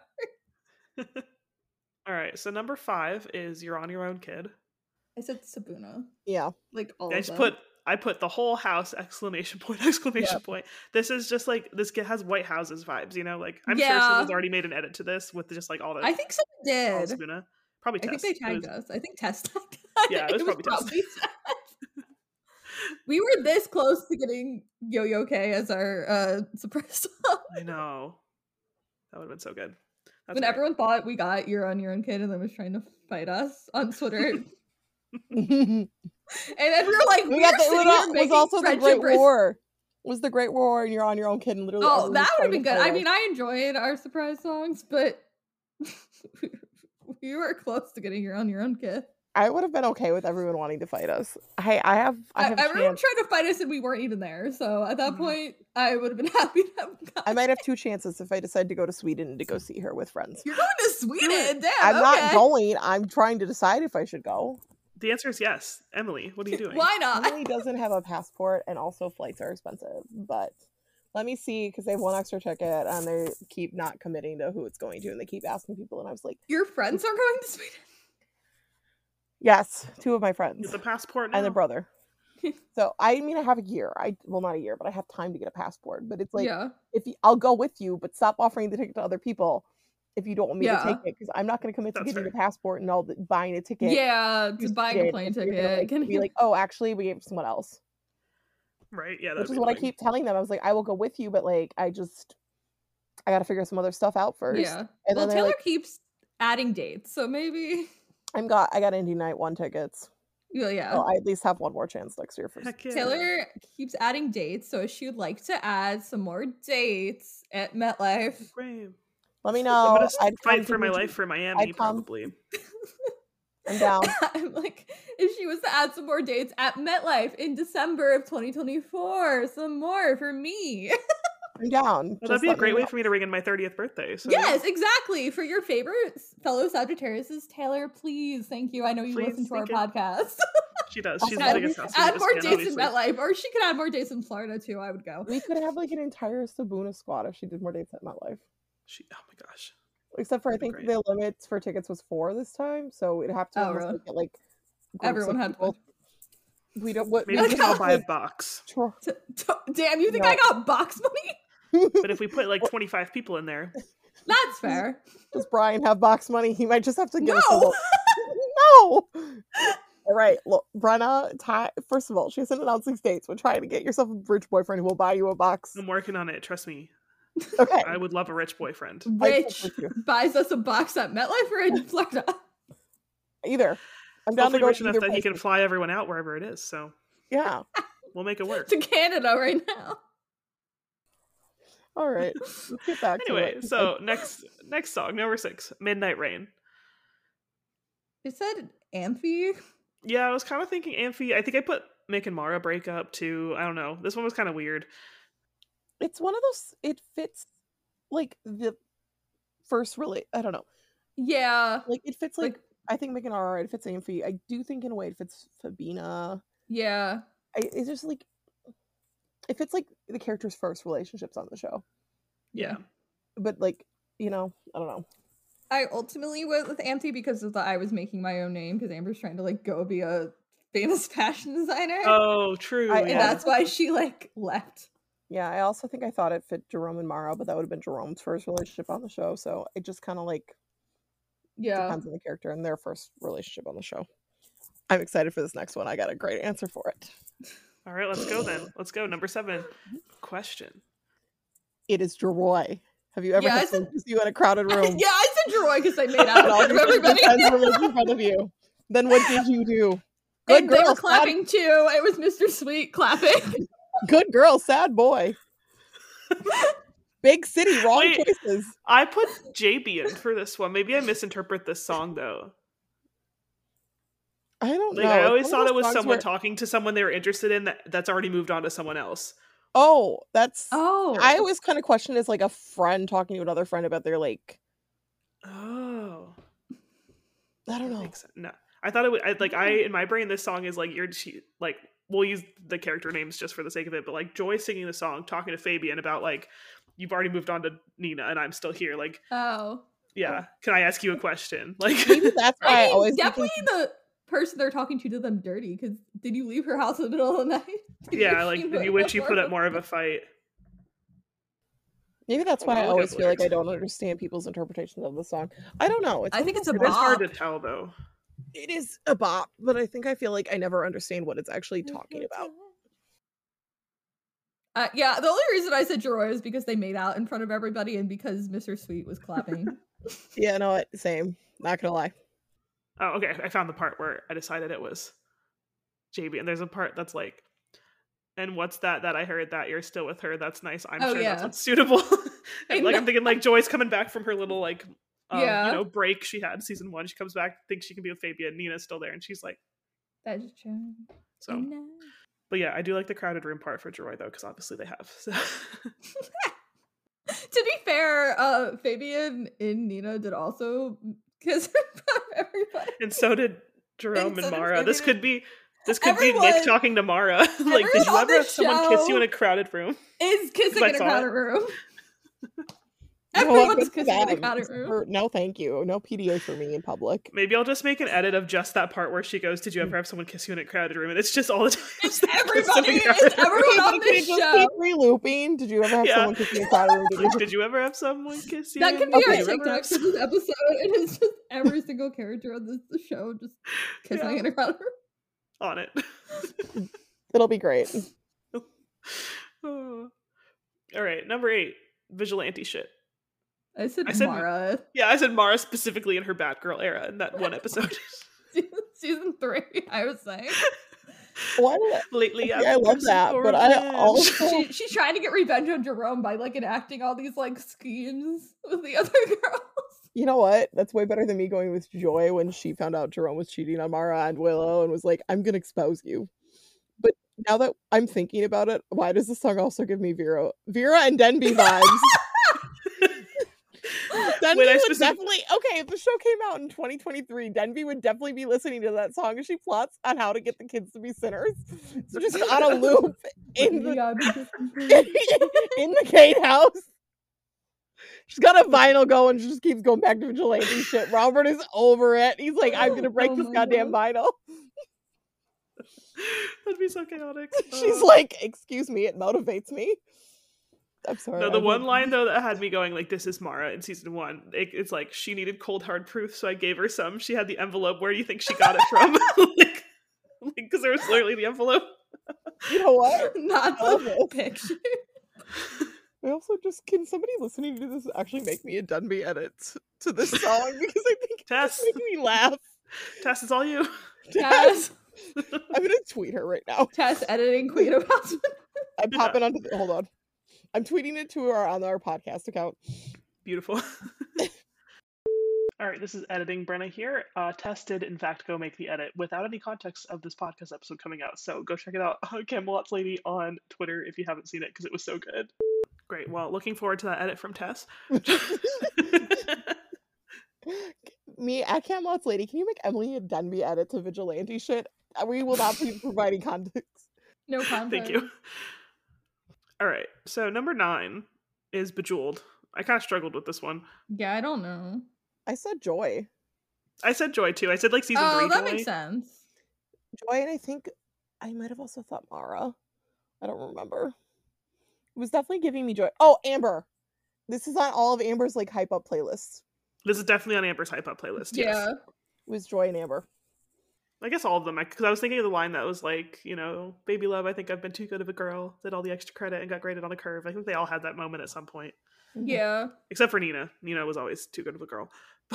All right, so number five is "You're on Your Own, Kid." I said Sabuna. Yeah. Like all I of just them. put I put the whole house exclamation point exclamation Yep. point. This is just like this g- has White Houses vibes, you know. Like I'm sure Yeah. someone's already made an edit to this with just like all the I think someone all the did. Spoona. Probably I think Tess. they It tagged was- us. I think Tess tagged us. Yeah, it was probably Tess. Tess. We were this close to getting Yo-Yo K as our uh, surprise song. I know. That would have been so good. That's When right. everyone thought we got You're on Your Own Kid and then was trying to fight us on Twitter. we And then we were like, we're got the, sitting it here was making also the friendship Great bracelets. War. It was the Great War, and you're on your own kid, and literally. Oh, everyone that was would have trying been to good. fight I us. mean, I enjoyed our surprise songs, but we were close to getting You're on Your Own Kid. I would have been okay with everyone wanting to fight us. Hey, I have, I have. a Everyone chance. tried to fight us and we weren't even there. So at that Mhm. point, I would have been happy to have gotten- I might have two chances if I decide to go to Sweden to go see her with friends. You're going to Sweden? Damn. I'm okay. not going. I'm trying to decide if I should go. The answer is yes. Emily, what are you doing? Why not? Emily doesn't have a passport, and also flights are expensive. But let me see, because they have one extra ticket, and they keep not committing to who it's going to, and they keep asking people, and I was like, Your friends are going to Sweden? yes, two of my friends Get the passport now. and their brother. So I mean, I have a year. I well, not a year, but I have time to get a passport. But it's like, yeah. if you, I'll go with you, but stop offering the ticket to other people if you don't want me Yeah. to take it, because I'm not going to commit to That's getting fair. a passport and all the, buying a ticket. Yeah, to to buying a Sweden, plane if you're gonna, ticket. like, be like, oh, actually, we gave it to someone else. Right? Yeah. Which that'd is be what I annoying. keep telling them. I was like, I will go with you, but like, I just, I got to figure some other stuff out first. Yeah. And Well, then they're Taylor like, keeps adding dates, so maybe. I'm got, I got Indie Night one tickets. Yeah, yeah. So I at least have one more chance next year for. Heck yeah. Taylor keeps adding dates, so she would like to add some more dates at MetLife. Great. Let me I'm know. gonna I'd come fight to for my New life Jer- for Miami, I'd come. probably. I'm down. I'm like, if she was to add some more dates at MetLife in December of twenty twenty-four, some more for me. I'm down. Well, Just that'd be a let me great way know. for me to ring in my thirtieth birthday. So Yes, exactly. For your favorite fellow Sagittarius, Taylor, please. Thank you. I know you Please, listen to our thank you. podcast. she does. Also, She's add- the biggest house Add Venus more fan, dates in obviously. MetLife, or she could add more dates in Florida too. I would go. We could have like an entire Sabuna squad if she did more dates at MetLife. She, oh my gosh. Except for I That'd be think great. the limits for tickets was four this time, so we'd have to Oh, almost really? make it like groups of Everyone had people. We don't. What, Maybe we we could can all have, buy a like, box. tr- T- t- Damn, you think No. I got box money? But if we put like twenty-five people in there, That's fair. Does Brian have box money? He might just have to get No. us a little. No. All right, look, Brenna. Ty, first of all, she hasn't announced these dates, but try to get yourself a rich boyfriend who will buy you a box. I'm working on it. Trust me. Okay. I would love a rich boyfriend. I Rich trust you. buys us a box at MetLife or in Florida. Either. I'm down Hopefully to go rich to enough either that he can place. fly everyone out wherever it is. So Yeah. we'll make it work. To Canada right now. All right. Let's get back Anyway, to it. so next next song, number six, Midnight Rain. It said Amphi. Yeah, I was kind of thinking Amphi. I think I put Mick and Mara breakup too. I don't know. This one was kind of weird. It's one of those. It fits like the first really. I don't know. Yeah. Like it fits like, Like, I think Mick and Ara. It fits Amphi. I do think in a way it fits Fabina. yeah. I, it's just like it fits like the characters' first relationships on the show. Yeah. But like you know, I don't know. I ultimately went with Amphi because of the I was making my own name because Amber's trying to like go be a famous fashion designer. Oh, true. I- and yeah. that's why she like left. Yeah, I also think I thought it fit Jerome and Mara, but that would have been Jerome's first relationship on the show. So it just kind of like Yeah. depends on the character and their first relationship on the show. I'm excited for this next one. I got a great answer for it. All right, let's go then. Let's go. Number seven. Question. It is Jeroy. Have you ever Yeah, I had said- to you in a crowded yeah, room? I said Jeroy because I made and all out these of everybody. friends were making fun of you. Then what did you do? Good And they girl, were clapping too. It was Mister Sweet clapping. sad, good girl, sad boy. Big city, wrong Wait. choices. I put J B in for this one. Maybe I misinterpret this song though. I don't Like know. I It's always one of thought those it was songs someone where- talking to someone they were interested in that, that's already moved on to someone else. Oh, that's. Oh. I always kind of questioned as like a friend talking to another friend about their like. Oh. I don't That know. makes sense. No. I thought it would I, like I in my brain this song is like you're she, like we'll use the character names just for the sake of it, but like Joy singing the song, talking to Fabian about like you've already moved on to Nina and I'm still here. Like, Oh. yeah, can I ask you a question? Like Maybe that's why I, I mean, always definitely think the person they're talking to did them dirty because did you leave her house in the middle of the night? Did Yeah, wish like you did you put wish you up put more up more of a fight? Maybe that's Oh, why I look always at feel like I lyrics. don't understand people's interpretations of the song. I don't know. It's I one think of it's a those It is hard bop. to tell though. It is a bop, but I think I feel like I never understand what it's actually talking about. Uh, yeah, the only reason I said Jeroy is because they made out in front of everybody and because Mister Sweet was clapping. Yeah, no, it, same. Not gonna lie. Oh, okay. I found the part where I decided it was J B, and there's a part that's like, and what's that that I heard that you're still with her? That's nice. I'm Oh, sure that's yeah. what's suitable. And And like the- I'm thinking like Joy's coming back from her little like um, Yeah. you know, break she had season one. She comes back, thinks she can be with Fabian. Nina's still there, and she's like, That's true. so. But yeah, I do like the crowded room part for Jeroy though, because obviously they have. So. To be fair, uh, Fabian and Nina did also kiss in front of everybody. And so did Jerome And and, so did Mara. This Fabian. could be this could be Everyone- Nick talking to Mara. Like, did everyone you on ever the have someone kiss you show- in a crowded room? Is kissing I in a saw crowded it. room. You know what? Everyone's Good for kissing in a them. crowded room. Or- no, thank you. No P D A for me in public. Maybe I'll just make an edit of just that part where she goes, "Did you ever have someone kiss you in a crowded room?" And it's just all the time. It's everybody. It's everyone Okay, on can it this just show. keep re-looping? Did you ever have Yeah. someone kiss you in a crowded room? Did you Did you ever have someone kiss you? That could be Okay. our Did you ever TikTok have for this episode, and it's just every single character on this show just kissing Yeah. in a crowded room. on it? It'll be great. Oh. All right, number eight, vigilante shit. I said, I said- Mara. Yeah, I said Mara specifically in her Batgirl era in that one episode. Season three, I was saying. Why did I, Lately, yeah, I've I been love pressing that, for but I revenge. also She, she's trying to get revenge on Jerome by like enacting all these like schemes with the other girls. You know what? That's way better than me going with Joy when she found out Jerome was cheating on Mara and Willow and was like, I'm gonna expose you. But now that I'm thinking about it, why does the song also give me Vera Vera and Denby vibes? Denby Wait, I would specific- definitely okay, if the show came out in twenty twenty-three, Denby would definitely be listening to that song as she plots on how to get the kids to be sinners. So just on a loop in the Yeah, I've been kissing in the Kate house. She's got a vinyl going. She just keeps going back to vigilante shit. Robert is over it. He's like, I'm gonna break Oh this my goddamn vinyl. That'd be so chaotic. She's Oh. like, excuse me, it motivates me. I'm sorry. No, the I one would- line though that had me going like, "This is Mara" in season one. It, it's like she needed cold hard proof, so I gave her some. She had the envelope. Where do you think she got it from? like, because there was literally the envelope. You know what? Not I love the this. picture. I also just can somebody listening to this actually make me a Dunby edit to this song because I think it's Tess. just making me laugh. Tess, it's all you. Tess, I'm gonna tweet her right now. Tess editing Queen of Husband. I'm popping onto the, hold on. I'm tweeting it to her on our podcast account. Beautiful. All right, this is editing Brenna here. Uh, Tess did, in fact, go make the edit without any context of this podcast episode coming out. So go check it out on Camelot's Lady on Twitter if you haven't seen it, because it was so good. Great. Well, looking forward to that edit from Tess. Me at Camelot's Lady, can you make Emily a Dunby edit to vigilante shit? Uh, We will not be providing context. No context. Thank you. All right, so number nine is Bejeweled. I kind of struggled with this one. Yeah, I don't know. I said Joy. I said Joy too. I said like season Oh, three that Joy. makes sense. Joy, and I think I might have also thought Mara. I don't remember. It was definitely giving me joy. Oh, Amber. This is on all of Amber's like hype up playlists. This is definitely on Amber's hype up playlist. Yes. Yeah. It was Joy and Amber. I guess all of them, because I was thinking of the line that was like, you know, baby love, I think I've been too good of a girl, did all the extra credit and got graded on a curve. I think they all had that moment at some point. Yeah. Except for Nina. Nina was always too good of a girl.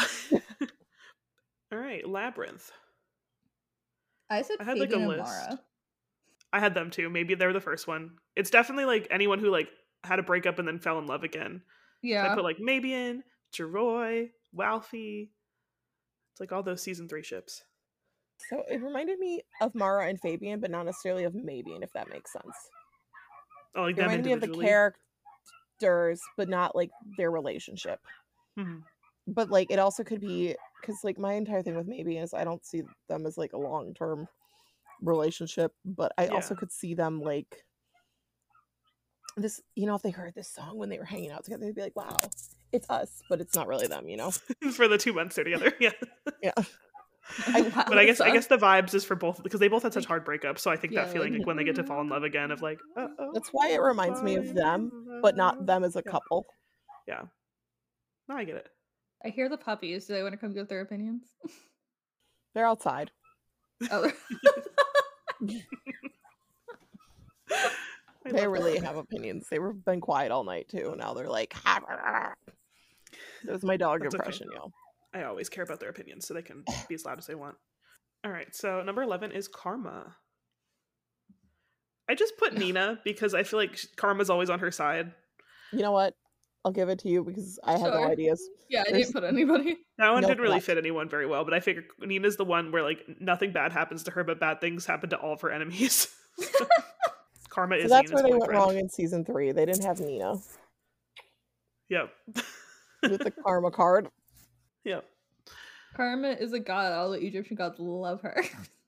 All right, Labyrinth. I said I had, like, a Fabian and list. Mara. I had them too. Maybe they were the first one. It's definitely like anyone who like had a breakup and then fell in love again. So Yeah. I put like Mabian, Jeroy, Walfie. It's like all those season three ships. So it reminded me of Mara and Fabian, but not necessarily of Mabian, if that makes sense. Oh, like It them reminded me of the individually. characters, but not like their relationship. Mhm. But like it also could be because like my entire thing with Mabian is I don't see them as like a long term relationship, but I also Yeah. could see them like this, you know, if they heard this song when they were hanging out together, they'd be like, wow, it's us, but it's not really them, you know? For the two months they're together. Yeah. Yeah. Wow, But I guess I son. guess the vibes is for both because they both had such hard breakups. So I think Yeah, that feeling like- like when they get to fall in love again of like, uh-oh, That's why it reminds me of them, but not them as a Yeah. couple. Yeah. No, I get it. I hear the puppies. Do they want to come give their opinions? They're outside. Oh, I They love really that. have opinions. They were been quiet all night too. Now they're like, that was my dog That's okay. impression, y'all. I always care about their opinions so they can be as loud as they want. All right, so number eleven is Karma. I just put Nina because I feel like sh- Karma's always on her side. You know what? I'll give it to you because I had no Sure. ideas. yeah, I There's- didn't put anybody. That one No didn't really thought. fit anyone very well, but I figured Nina's the one where like nothing bad happens to her, but bad things happen to all of her enemies. Karma So is that's Nina's where they boyfriend. went wrong in season three. They didn't have Nina Yep. with the karma card. Yep. Karma is a god. All the Egyptian gods love her.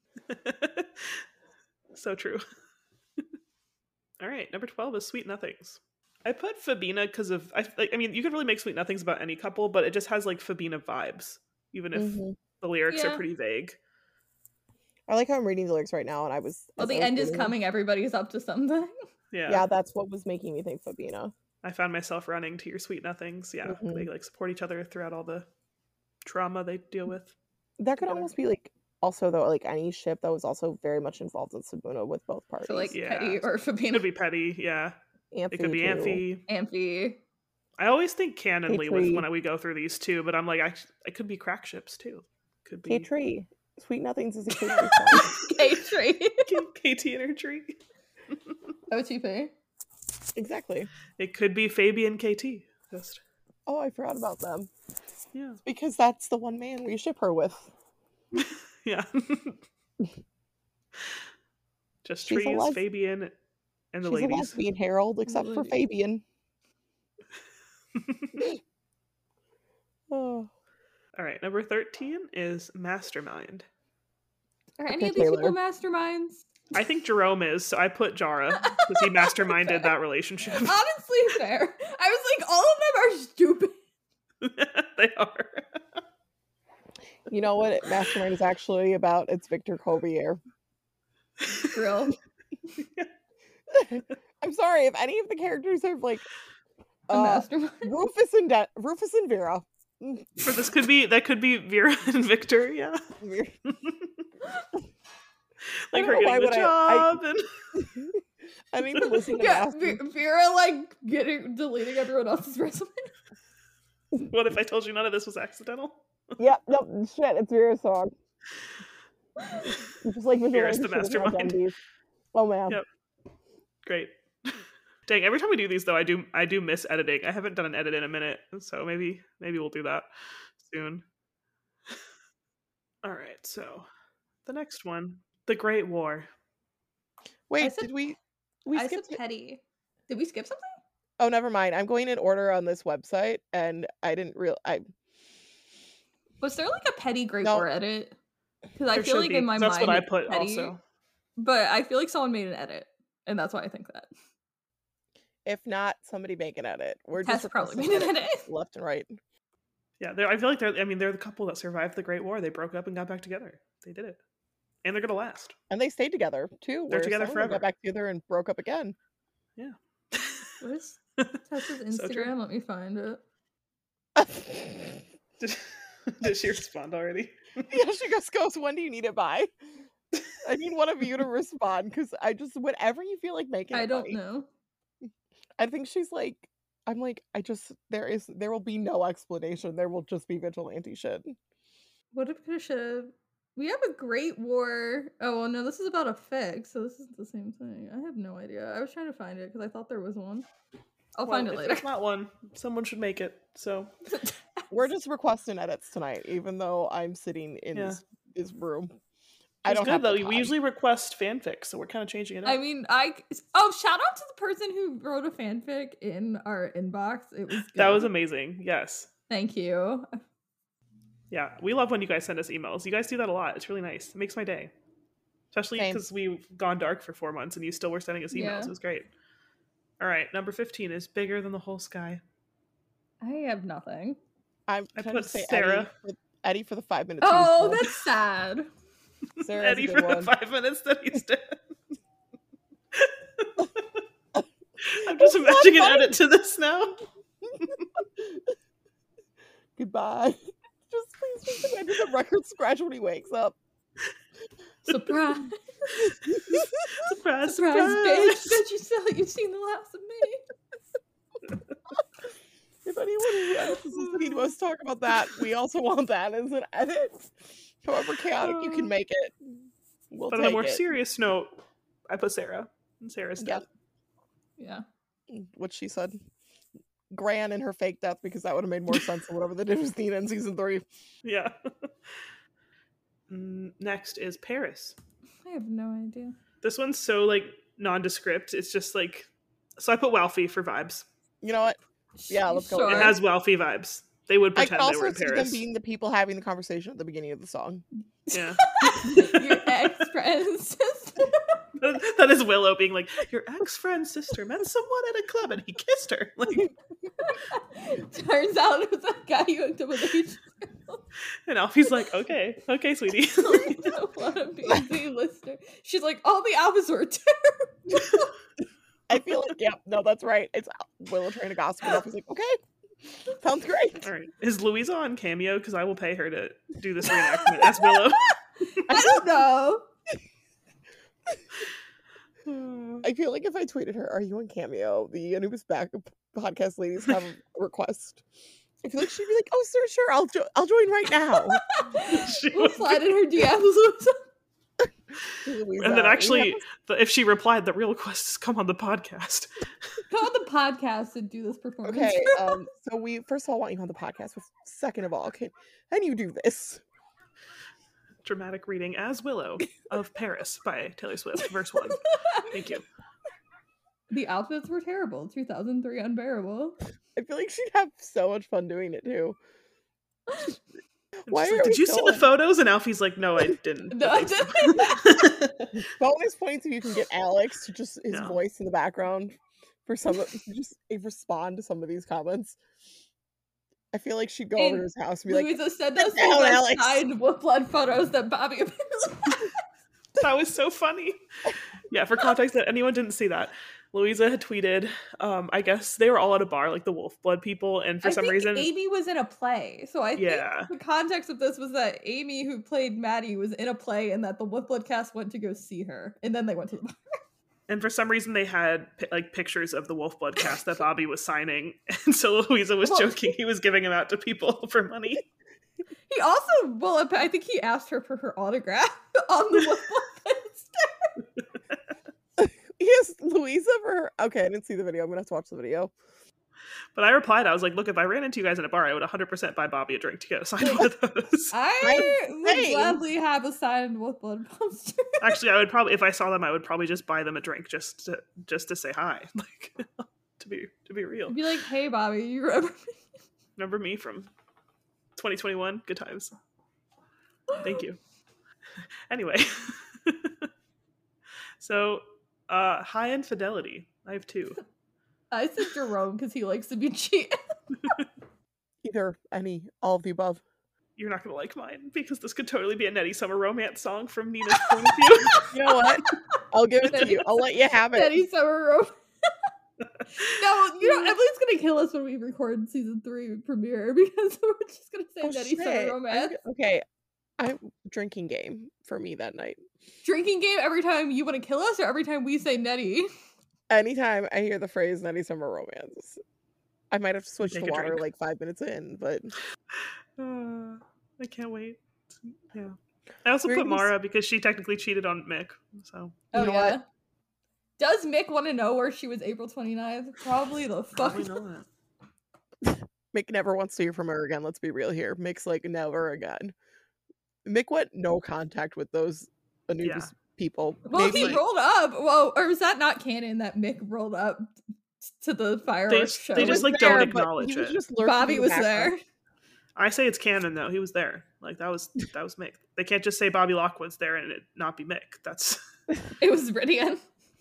So true. All right, number twelve is Sweet Nothings. I put Fabina because of I like I mean you could really make Sweet Nothings about any couple, but it just has like Fabina vibes, even if Mhm. the lyrics Yeah. are pretty vague. I like how I'm reading the lyrics right now, and I was. Well, as the I was end is reading them- coming. Everybody's up to something. Yeah. Yeah, that's what was making me think Fabina. I found myself running to your Sweet Nothings. Yeah. Mhm. They like support each other throughout all the trauma they deal with. That could Together. almost be like also though like any ship that was also very much involved in Sabuna with both parties. So like Yeah. Petty or It Fabina. could be Petty, yeah. Amphi It could be too. Amphi. Amphi. I always think canonly with Tree. when we go through these two, but I'm like, I, it could be crack ships too. Could be K Tree. Sweet Nothings is a K Tree song. K-Tree. K T and her tree. O T P. Exactly. It could be Fabian K T. Just Oh, I forgot about them. yeah, Because that's the one man we ship her with. yeah. Just She's a trees, les- Fabian, and the She's a ladies. lesbian, Harold, except for ladies. Fabian. Oh. All right, number thirteen is Mastermind. Are Okay, any of these people Taylor. masterminds? I think Jerome is, so I put Jara because he masterminded that relationship. Honestly, fair. I was like, all of them are stupid. They are. You know what Mastermind is actually about? It's Victor Colbier. Real. I'm sorry if any of the characters are like A uh, mastermind. Rufus and De- Rufus and Vera. Mm, For this could be that could be Vera and Victor, yeah. Vera. Like I her don't know why getting the would I- I- job and I didn't even listen to Yeah, Master- Ve- Vera like getting deleting everyone else's resume. what if I told you none of this was accidental? Yep, nope, shit, it's Vera's song. Just like Vera's the Vigilante shit without mastermind. Dundies. Oh man. Yep. Great. Dang, every time we do these though, I do I do miss editing. I haven't done an edit in a minute, so maybe maybe we'll do that soon. All right, so the next one, The Great War. Wait, said- did we we I skipped said it? petty. Did we skip something? Oh, never mind. I'm going in order on this website and I didn't real I Was there like a petty Great No. War edit? Because I There feel should like be, in my 'cause that's mind what I it's put petty, also. but I feel like someone made an edit, and that's why I think that. if not, somebody make an edit. We're Tess just probably requesting made an edits edit. left and right. Yeah, they're, I feel like they're. I mean, they're the couple that survived the Great War. They broke up and got back together. They did it, and they're gonna last. And they stayed together too. They're where together some of them forever. Got back together and broke up again. Yeah. Where's Tessa's So true. Instagram? Let me find it. Did, did she respond already? Yeah, she goes, goes, when do you need it by? I need one of you to respond because I just, whenever you feel like making I it don't funny, know. I think she's like, I'm like, I just, there is, there will be no explanation. There will just be vigilante shit. What if we should? We have a Great War. Oh well, no, this is about a fic, so this is the same thing. I have no idea. I was trying to find it because I thought there was one. I'll Well, find it if later. there's not one, someone should make it. So We're just requesting edits tonight, even though I'm sitting in Yeah. this, this room. I it's don't good have the though. We time. usually request fanfics, so we're kind of changing it up. I mean, I oh shout out to the person who wrote a fanfic in our inbox. It was that was good. amazing. Yes. Thank you. Yeah, we love when you guys send us emails. You guys do that a lot. It's really nice. It makes my day. Especially Same. because we've gone dark for four months and you still were sending us emails. Yeah. It was great. All right, number fifteen is Bigger Than the Whole Sky. I have nothing. I'm I trying put to say Sarah. Eddie for, Eddie for the five minutes. Oh, that's sad. Sarah has Eddie a for good the one. five minutes that he's dead. I'm just imagining an edit to this now. Goodbye. Just please just imagine the record scratch when he wakes up. Surprise. Surprise, Surprise, surprise. bitch. Bet you still you've seen the last of me. If anyone who edits is listening to us talk about that, we also want that as an edit. However chaotic you can make it, we'll But take on a more it. serious note, I put Sarah. And Sarah's dead. Yeah. What she said. Gran and her fake death, because that would have made more sense than whatever they did with Nina in season three. Yeah. Mm, Next is Paris. I have no idea. This one's so like nondescript. It's just like, so I put Walfie for vibes. You know what? Yeah, let's go with Sure. It has Walfie vibes. They would I could pretend they also were in see them Paris. being the people having the conversation at the beginning of the song. Yeah. Your ex friend's sister. That is Willow being like, your ex-friend's sister met someone at a club and he kissed her. Like, Turns out it was that guy you hooked up with H. and Alfie's like, okay, okay, sweetie. I don't want to be a Z-lister. She's like, all the albums were terrible. I feel like, yeah, no, that's right. It's Willow trying to gossip enough. He's like, okay, sounds great. All right. Is Louisa on Cameo? Because I will pay her to do this reenactment as Willow. I don't know. I feel like if I tweeted her, "Are you on Cameo?" The Anubis Back podcast ladies have a request. I feel like she'd be like, "Oh, sir, sure, I'll jo- I'll join right now." She We'll would slide be- in her D Ms. Louisa, and then we actually, have- the, if she replied, the real request is come on the podcast. Come on the podcast and do this performance. okay. Um, so we first of all want you on the podcast, but second of all, can can you do this? Dramatic reading as Willow of Paris by Taylor Swift, verse one. Thank you. The outfits were terrible. two thousand three Unbearable. I feel like she'd have so much fun doing it too. And Why she's are like, we did you see the going? photos? And Alfie's like, no, I didn't. No, but I thank you." Bonus points if you can get Alex to just his No. voice in the background for some of just eh, respond to some of these comments. I feel like she'd go over And to his house and be like, Louisa said those "Sit down, things Alex." signed with blood photos that Bobby apparently That was so funny. Yeah, for context, that anyone didn't see that, Louisa had tweeted, um, I guess they were all at a bar, like the Wolf Blood people, and for I some think reason, Amy was in a play. So I Yeah. think the context of this was that Amy, who played Maddie, was in a play and that the Wolf Blood cast went to go see her. And then they went to the bar. and for some reason they had pi- like pictures of the Wolf Blood cast that Bobby was signing, and so Louisa was Well- joking he was giving them out to people for money. He also, well, I think he asked her for her autograph on the Wolf Blood poster. "Yes, Louisa for her." Okay, I didn't see the video. I'm gonna have to watch the video. But I replied, I was like, look, if I ran into you guys in a bar, I would one hundred percent buy Bobby a drink to get a signed one of those. I would Same. gladly have a signed Wolf Blood poster. Actually, I would probably, if I saw them, I would probably just buy them a drink just to, just to say hi, like to be to be real. I'd be like, hey, Bobby, you remember me? Remember me from twenty twenty-one? Good times. Thank you. Anyway, so uh, high infidelity. I have two. I said Jerome because he likes to be cheated. Either, any, all of the above. You're not gonna like mine because this could totally be a Nettie Summer romance song from Nina's point of view. You know what? I'll give it to you. I'll let you have it. Betty Summer Rome. No, you know, Emily's gonna kill us when we record season three premiere because we're just gonna say Oh, Betty shit. Summer I'm Romance. g- Okay, I'm drinking game for me that night. Drinking game every time you want to kill us or every time we say Nettie? Anytime I hear the phrase "Nettie Summer Romance," I might have to switch Take to a water drink. like five minutes in, but Uh, I can't wait. Yeah. I also We're put gonna s- Mara because she technically cheated on Mick. So Oh, You know yeah. what? Does Mick want to know where she was April twenty-ninth? Probably the fuck. probably not. Mick never wants to hear from her again. Let's be real here. Mick's like never again. Mick went no contact with those Anubis people. Well, Maybe he like- rolled up. Well, or is that not canon that Mick rolled up to the They, fireworks show? they he just was like there, don't but acknowledge he was it. just lurking Bobby in the was background. there. I say it's canon though. He was there. Like that was that was Mick. They can't just say Bobby Lockwood's there and it not be Mick. That's It was Ridian.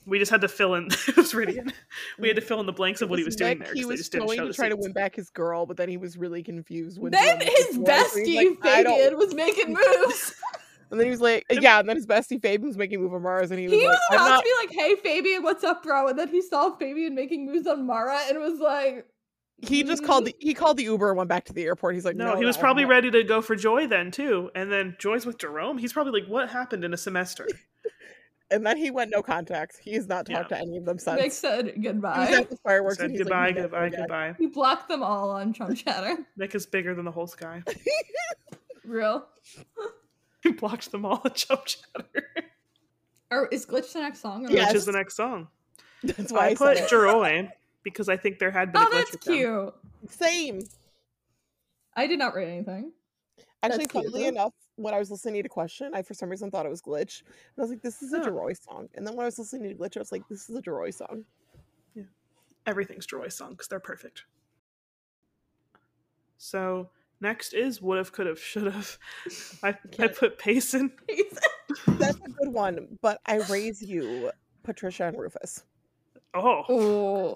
We just had to fill in. It was Ridian. We had to fill in the blanks of what he was doing Nick, there. He 'cause they was just didn't going show to the try to scenes. win back his girl, but then he was really confused when Then Jerome was his with Roy, so he bestie was like, "I don't-" Fabian was making moves. And then he was like, yeah, and then his bestie Fabian was making move on Mars, and he was He like, was I'm about not. to be like, "Hey, Fabian, what's up, bro?" And then he saw Fabian making moves on Mara, and was like, He just called the he called the Uber and went back to the airport. He's like, No, no, he was no, probably no." ready to go for Joy then too. And then Joy's with Jerome. He's probably like, what happened in a semester? And then he went no contact. He has not Yeah. talked to any of them since. Nick said He was goodbye. at the fireworks Said and he's goodbye, like, "Never goodbye, again." goodbye. He blocked them all on Chum Chatter. Nick is bigger than the whole sky. Real. He blocked them all at Jump Chatter. Or is Glitch the next song? Or Yes. Which is the next song. That's why I, I, put said it. Jeroen because I think there had been Oh, a glitch that's with them. cute. Same. I did not write anything. Actually, That's cute, funnily though. enough, when I was listening to Question, I for some reason thought it was Glitch. And I was like, this is a Oh. Jeroy song. And then when I was listening to Glitch, I was like, this is a Jeroy song. Everything's Jeroy's song because they're perfect. So next is Would've, Could've, Should've. I, I Can't- put Payson. That's a good one, but I raise you Patricia and Rufus. Oh, Oh,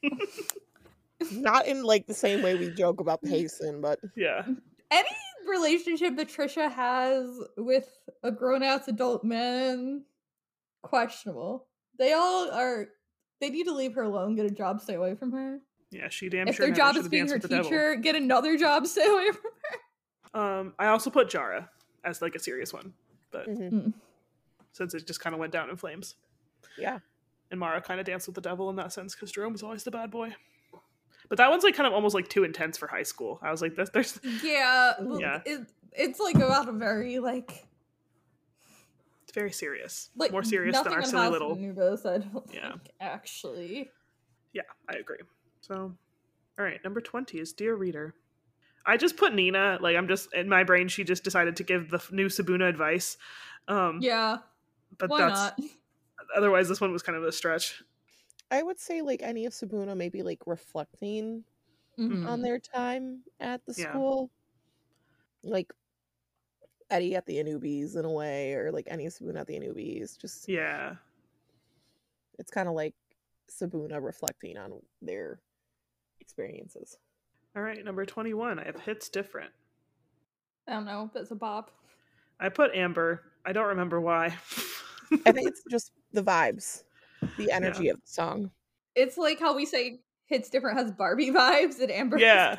Not in like the same way we joke about Payson, but yeah. any relationship Patricia has with a grown-ass adult man, questionable. They all are. They need to leave her alone. Get a job. Stay away from her. Yeah, she damn if sure their never job is should've being danced her with the devil. teacher, get another job. Stay away from her. Um, I also put Jara as like a serious one, but mhm, since it just kind of went down in flames, yeah. and Mara kind of danced with the devil in that sense because Jerome was always the bad boy. But that one's like kind of almost like too intense for high school. I was like, there's, there's Yeah, well, Yeah. It, it's like about a very like it's very serious, like more serious than nothing our on silly House little. of Anubis, I don't Yeah. think actually. Yeah, I agree. So, all right, number twenty is Dear Reader. I just put Nina. Like, I'm just in my brain. She just decided to give the f- new Sabuna advice. Um, Yeah, but why that's not? otherwise this one was kind of a stretch. I would say like any of Sabuna maybe like reflecting Mhm. on their time at the Yeah. school. Like Eddie at the Anubis in a way, or like any of Sabuna at the Anubis. Just Yeah. it's kind of like Sabuna reflecting on their experiences. All right, number twenty-one. I have Hits Different. I don't know, but it's a bop. I put Amber. I don't remember why. I think it's just the vibes, the energy of the song. It's like how we say Hits Different has Barbie vibes and Amber. has- Yeah.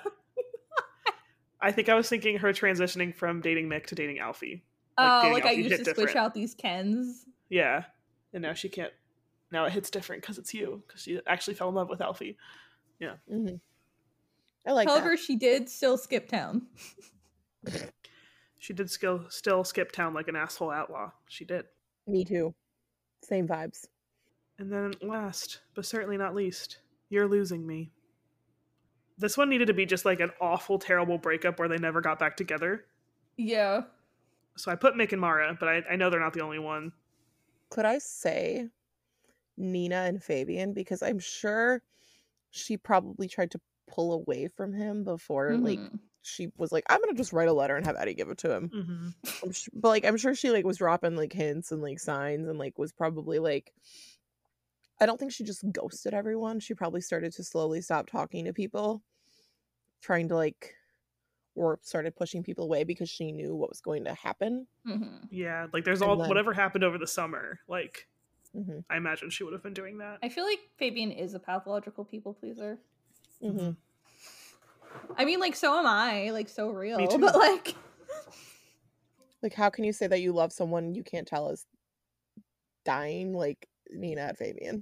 I think I was thinking her transitioning from dating Mick to dating Alfie. Oh, dating like I Alfie used hit to different. switch out these Kens. Yeah. And now she can't. Now it hits different because it's you. Because she actually fell in love with Alfie. hmm I like However, she did still skip town. She did still still skip town like an asshole outlaw. She did. that. Me too. Same vibes. And then last, but certainly not least, You're Losing Me. This one needed to be just like an awful, terrible breakup where they never got back together. Yeah. So I put Mick and Mara, but I, I know they're not the only one. Could I say Nina and Fabian? Because I'm sure she probably tried to pull away from him before, like, Mhm. she was like, I'm gonna just write a letter and have Eddie give it to him. Mm-hmm. I'm sh- but like, I'm sure she like was dropping like hints and like signs and like was probably like, I don't think she just ghosted everyone. She probably started to slowly stop talking to people, trying to like, or started pushing people away because she knew what was going to happen. Mhm. Yeah, like there's And all then- whatever happened over the summer. Like hmm I imagine she would have been doing that. I feel like Fabian is a pathological people pleaser. hmm I mean, like, so am I. Like, so real. too. But, like, Like, how can you say that you love someone you can't tell is dying? Like Nina at Fabian.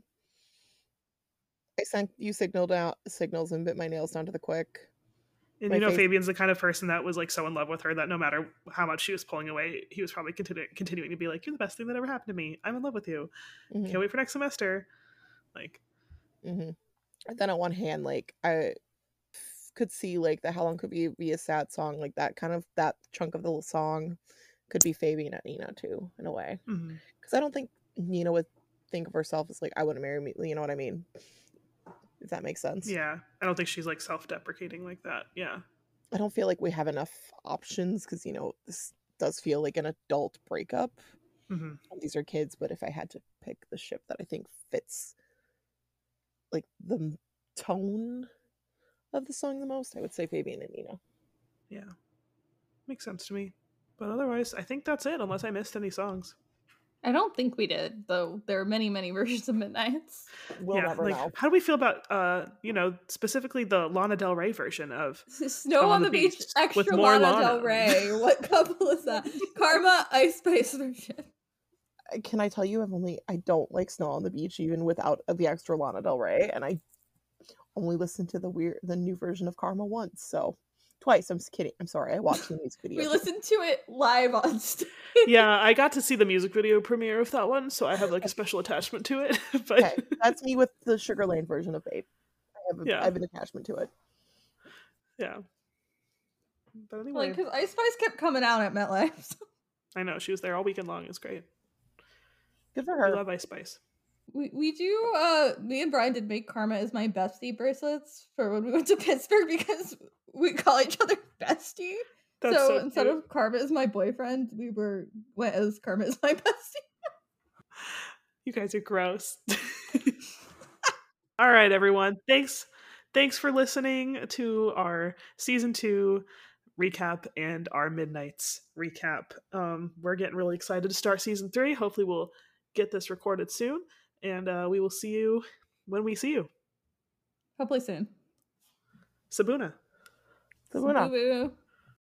I sent you signal down signals and bit my nails down to the quick. And My you know, face- Fabian's the kind of person that was like so in love with her that no matter how much she was pulling away, he was probably continu- continuing to be like, "You're the best thing that ever happened to me. I'm in love with you. Mhm. Can't wait for next semester." Like, hmm And then on one hand, like I could see like the "How Long Could Be Be a Sad Song," like that kind of that chunk of the song could be Fabian at Nina too, in a way. mhm. Because I don't think Nina would think of herself as like, I wouldn't marry me. You know what I mean? If that makes sense. yeah, I don't think she's like self-deprecating like that. Yeah, I don't feel like we have enough options because you know this does feel like an adult breakup. Mm-hmm. These are kids, but if I had to pick the ship that I think fits like the tone of the song the most, I would say Fabian and Nina. Yeah, makes sense to me. But otherwise, I think that's it, unless I missed any songs. I don't think we did, though. There are many, many versions of Midnights. We'll yeah, never like, know. how do we feel about, uh, you know, specifically the Lana Del Rey version of Snow on the Beach, extra with more Lana, Lana. Del Rey. What couple is that? Karma, Ice Spice version. Can I tell you, I've only I don't like Snow on the Beach even without the extra Lana Del Rey, and I only listened to the weird the new version of Karma once, so twice. I'm just kidding. I'm sorry. I watched the music video. We listened to it live on stage. Yeah, I got to see the music video premiere of that one, so I have like a special attachment to it. But okay, that's me with the Sugar Lane version of Babe. I have, a, Yeah. I have an attachment to it. yeah. But anyway, Like, because Ice Spice kept coming out at MetLife. so I know she was there all weekend long. It's great. Good for I her. love Ice Spice. We we do uh me and Brian did make Karma as my bestie bracelets for when we went to Pittsburgh because we call each other bestie. That's so, so instead cute. of Karma as my boyfriend, we were went as Karma as my bestie. You guys are gross. All right, everyone. Thanks. Thanks for listening to our season two recap and our Midnights recap. Um, we're getting really excited to start season three. Hopefully, we'll get this recorded soon, and uh, we will see you when we see you. Hopefully soon. Sabuna. Sabuna. Boo-boo.